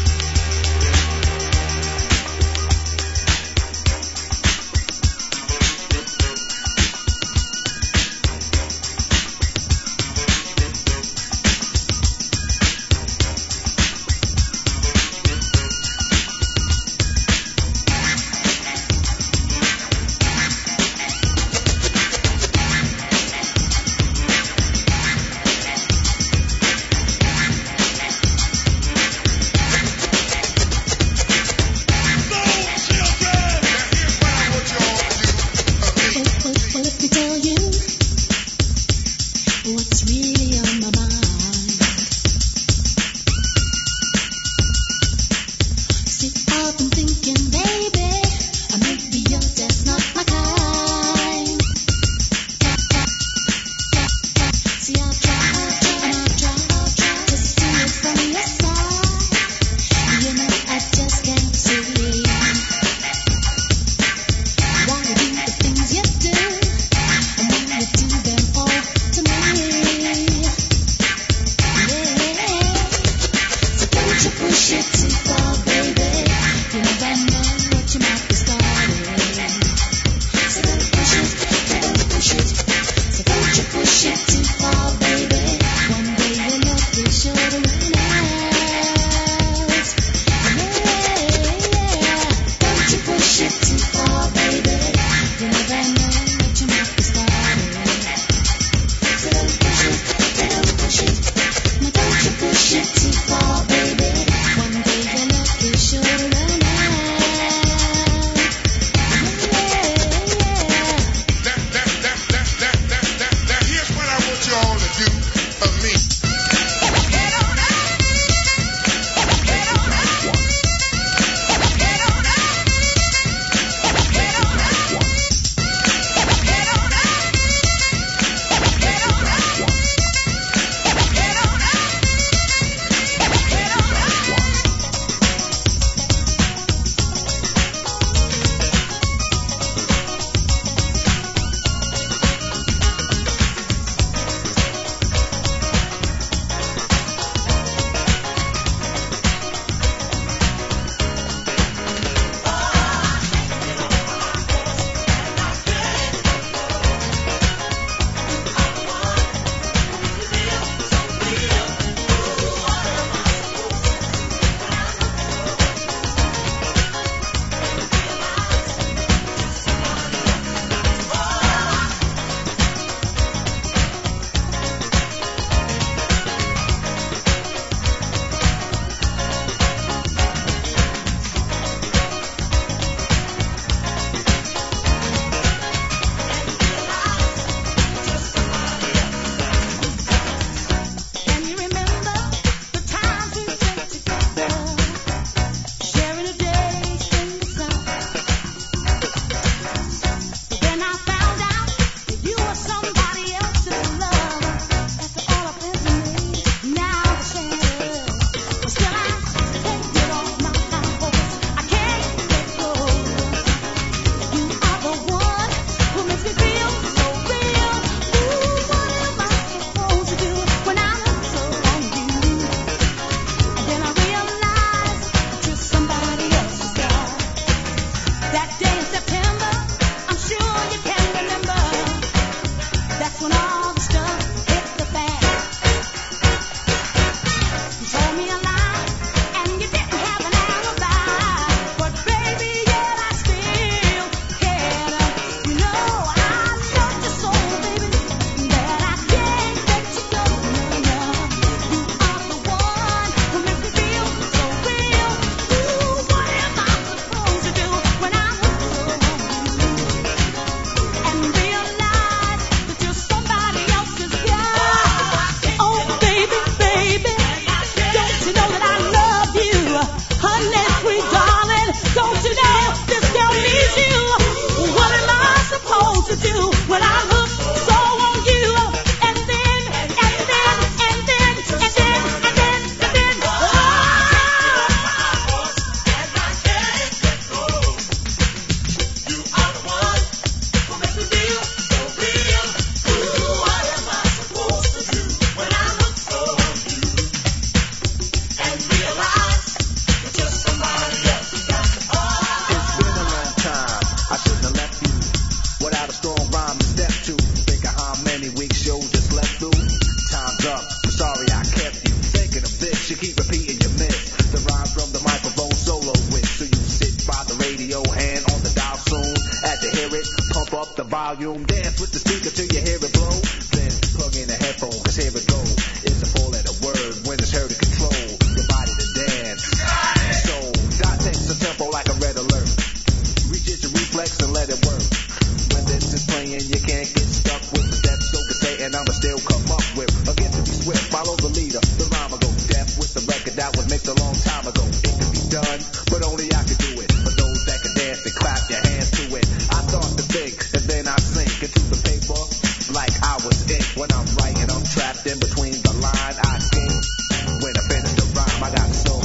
volume. Dance with the speaker till you hear it blow. Then plug in a headphone, cause here it goes. It's a four-letter word when it's heard to control your body to dance. So, dot takes a tempo like a red alert. Reach it to reflex and let it work. When this is playing, you can't get stuck with the steps. So to say, and I'ma still come up with a gift to be swift. Follow the leader, the rhyme will go deaf with the record that was mixed a long time ago. It can be done, but only I can do it. For those that can dance and clap your hands to it. I start to think, and then I sink into the paper like I was ink. When I'm writing, I'm trapped in between the line. I escape. When I finish the rhyme, I got soul.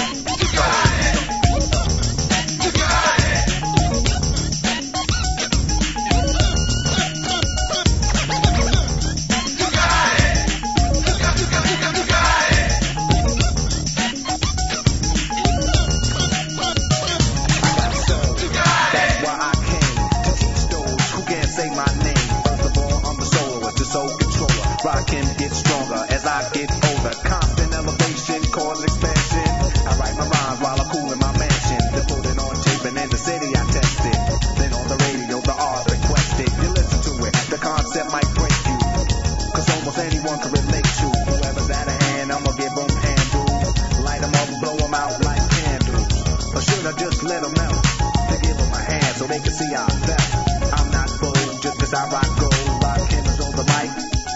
Rockin' get stronger as I get older. Constant elevation, cause expansion. I write my rhymes while I'm cool in my mansion. They put it on tape and in the city I test it. Then on the radio the art requested. You listen to it, the concept might break you. Cause almost anyone can relate to. Whoever's at a hand, I'ma give them handles. Light them up, blow them out like candles. Or should I just let them melt? To give them a hand so they can see how I felt. I'm not bold just cause I rock gold. Rock cameras on the mic.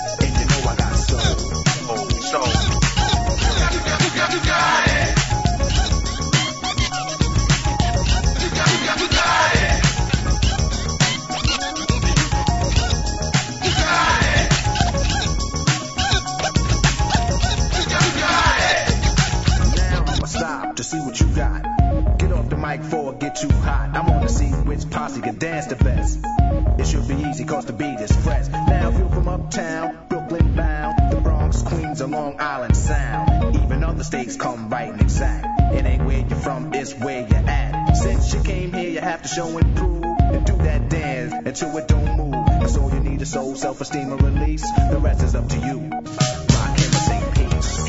To see what you got. Get off the mic before it get too hot. I wanna see which posse can dance the best. It should be easy cause the beat is fresh. Now if you're from uptown, Brooklyn bound, the Bronx, Queens, or Long Island Sound. Even other states come right and exact. It ain't where you're from, it's where you're at. Since you came here, you have to show and prove. And do that dance until it don't move. Cause all you need is soul, self-esteem, and release. The rest is up to you. Rock him and say peace.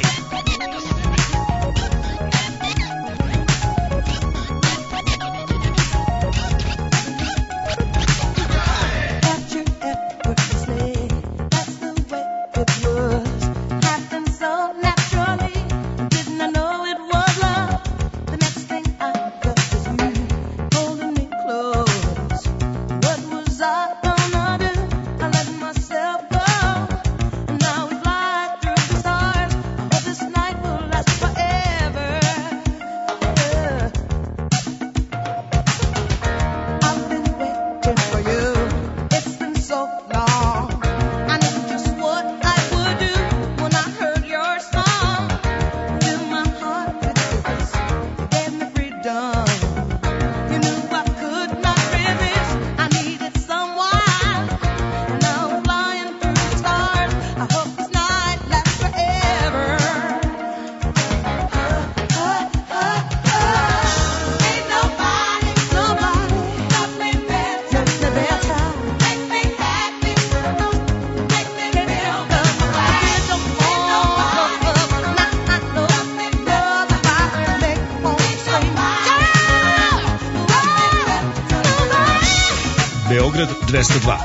Beograd dvesta dva.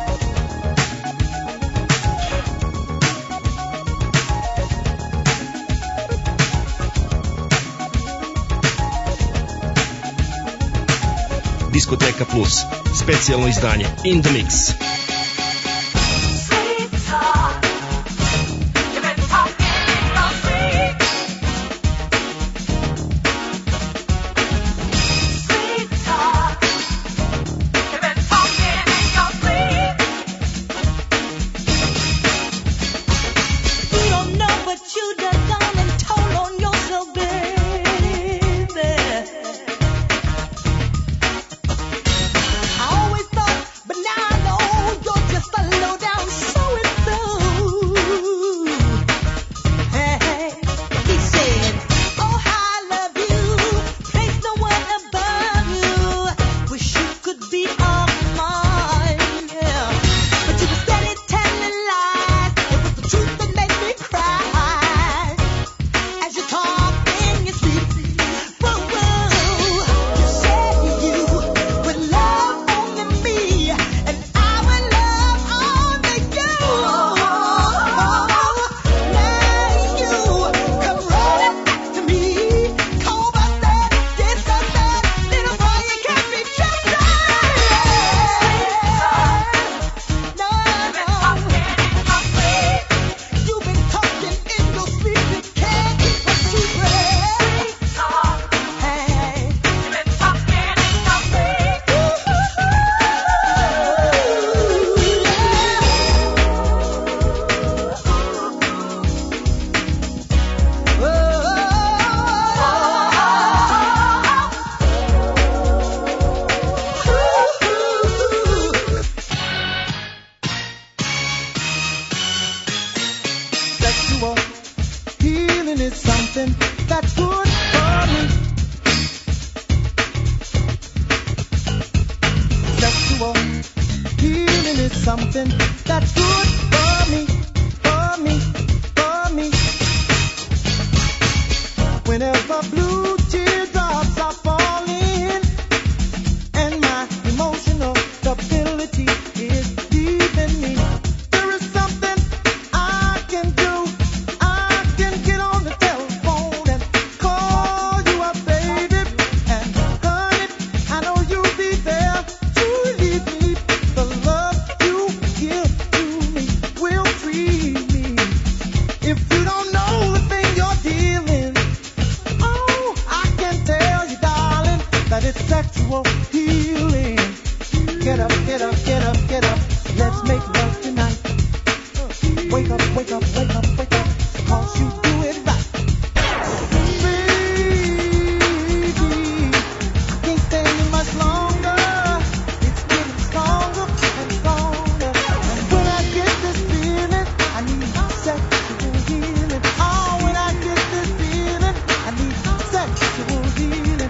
Diskoteka Plus, specijalno izdanje In The Mix. I always thought, but now I know sexual healing. Get up, get up, get up, get up. Let's make love tonight. Wake up, wake up, wake up, wake up. Cause you do it right. Baby, can't stay any much longer. It's getting stronger and stronger. And when I get this feeling, I need sexual healing. Oh, when I get this feeling, I need sexual healing.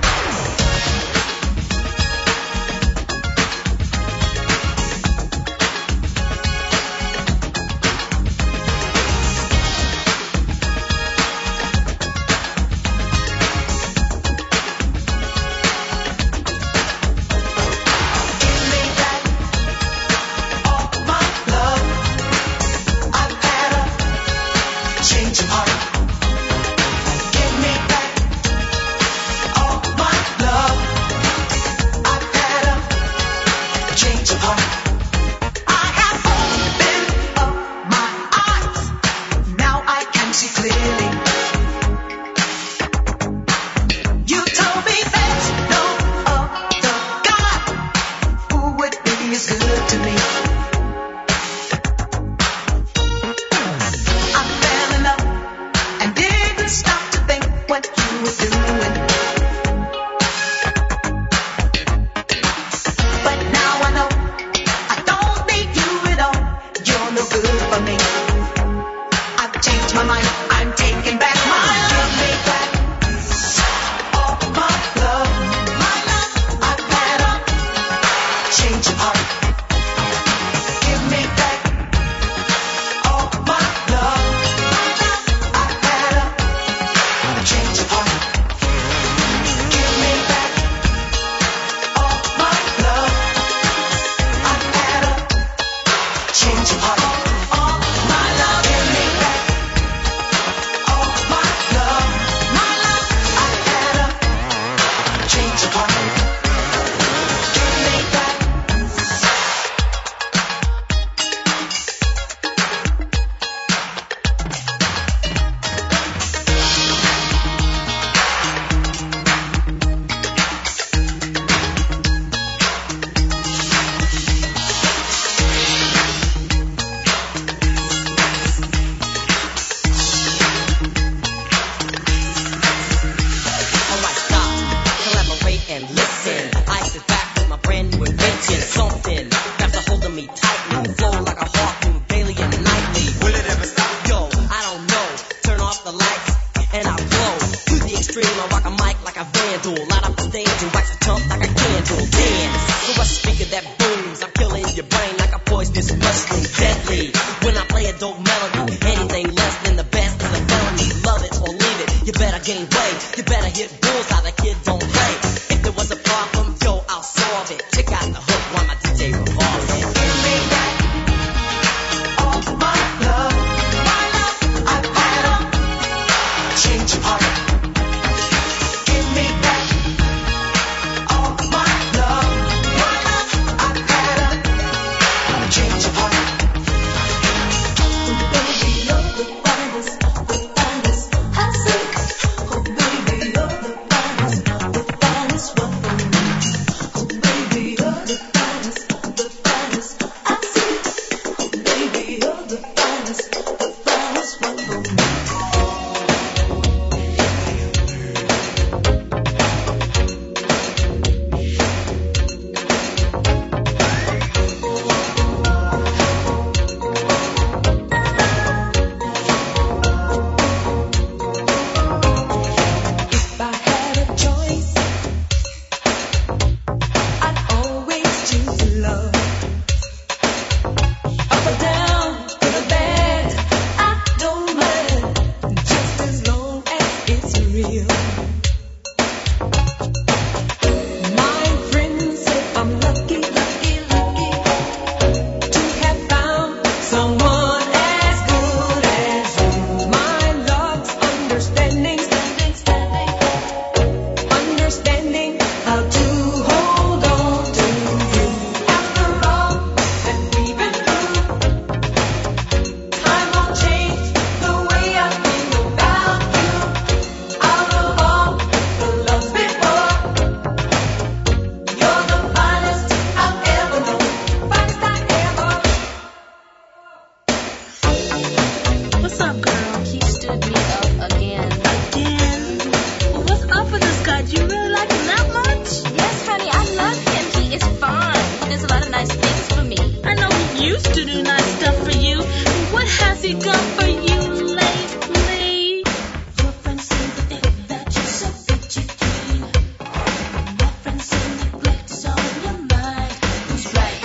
God, you really like him that much? Yes, honey, I love him. He is fine. He does a lot of nice things for me. I know he used to do nice stuff for you. What has he done for you lately? Your friends seem to think that you're so fidgety. My friends say neglect is on your mind. Who's right?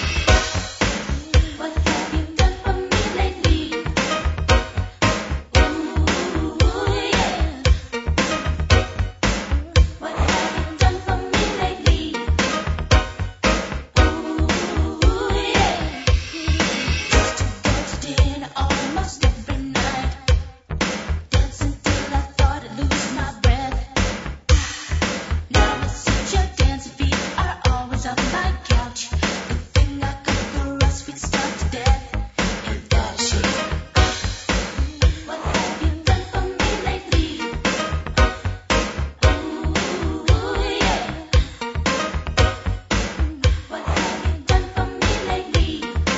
What have you done for me lately? Ooh, yeah. What have you done for me lately? Ooh, yeah. Used to go to dinner almost every night, dancing till I thought I'd lose my breath. Now I see your dancing feet are always on my couch. The thing I could for us, we'd starve to death. And does she? What have you done for me lately? Ooh, yeah. What have you done for me lately?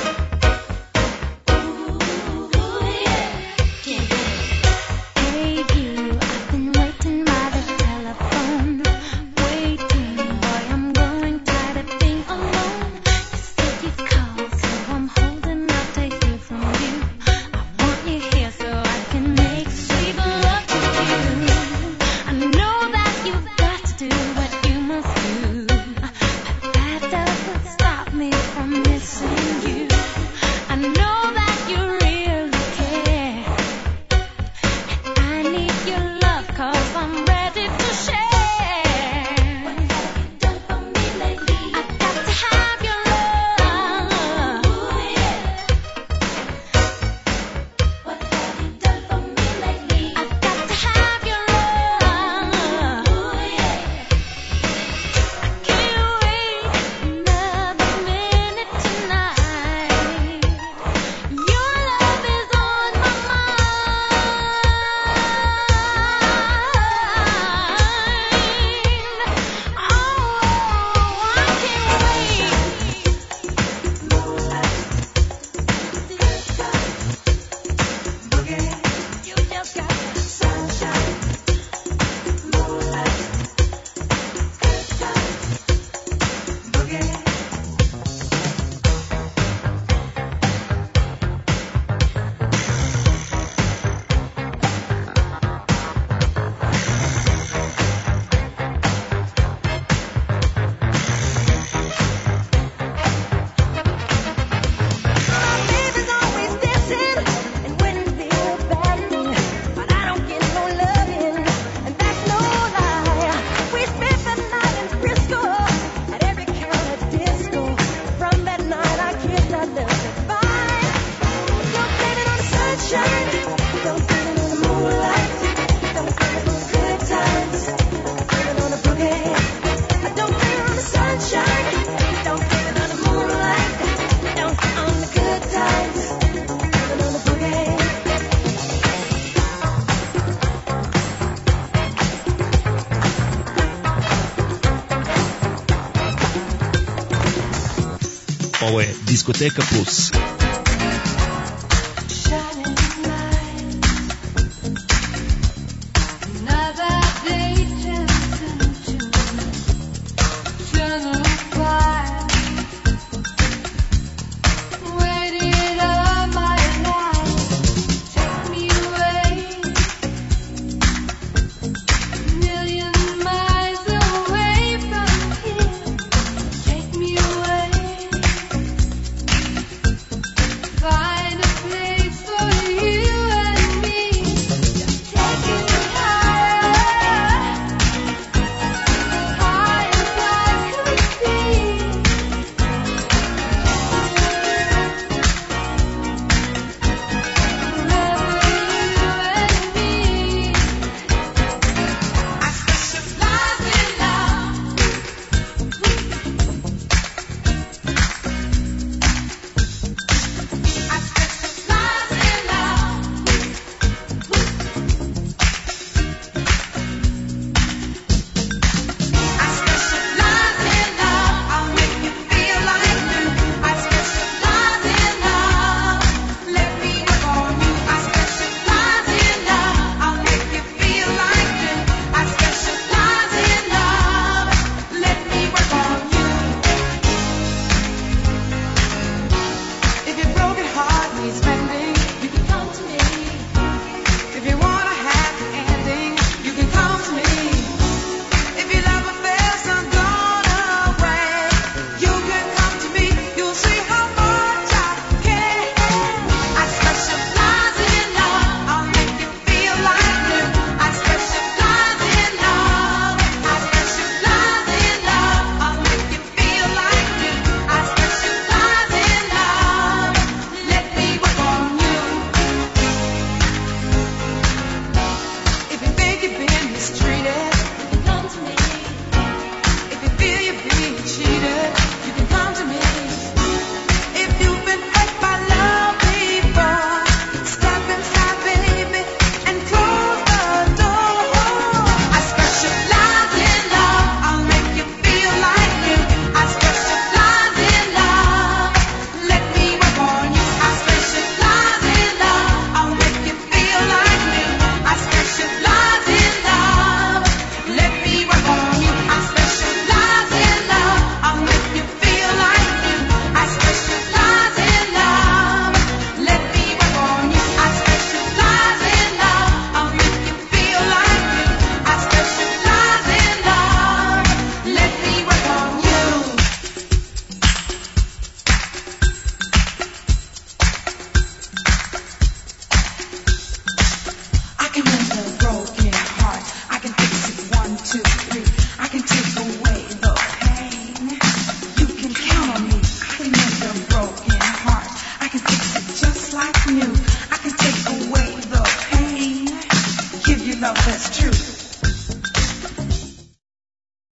Ooh, yeah. Can't get it. Hey you, I've been waiting by the telephone, waiting. Boy, I'm growing tired of being alone. You said you'd call, so I'm holding out to hear from you. I want you here so I can make sweet love to you. I know that you've got to do what you must do, but that doesn't stop me from missing you. I know that you really care, and I need your love 'cause I'm ready to share. What have you done for me lately? I got to have your love. Ooh, yeah. What have you done for me lately? I got to have your love. Ooh, yeah. I can't wait another minute tonight. Your love is on my mind. Oh, I can't wait. Moonlight, boogie, you just got sunshine. Moonlight, boogie. My baby's always dancing and when it feels bad, but I don't get no loving, and that's no lie. We spent the night in Frisco at every kind of disco. From that night I kissed our love goodbye. Don't blame it on the sunshine, don't blame it on the moonlight, don't blame it on the good times, blame it on the boogie. I don't blame it on the sunshine, don't blame it on the moonlight, don't on the good times, blame it on the boogie. Ovo je Diskoteka Plus.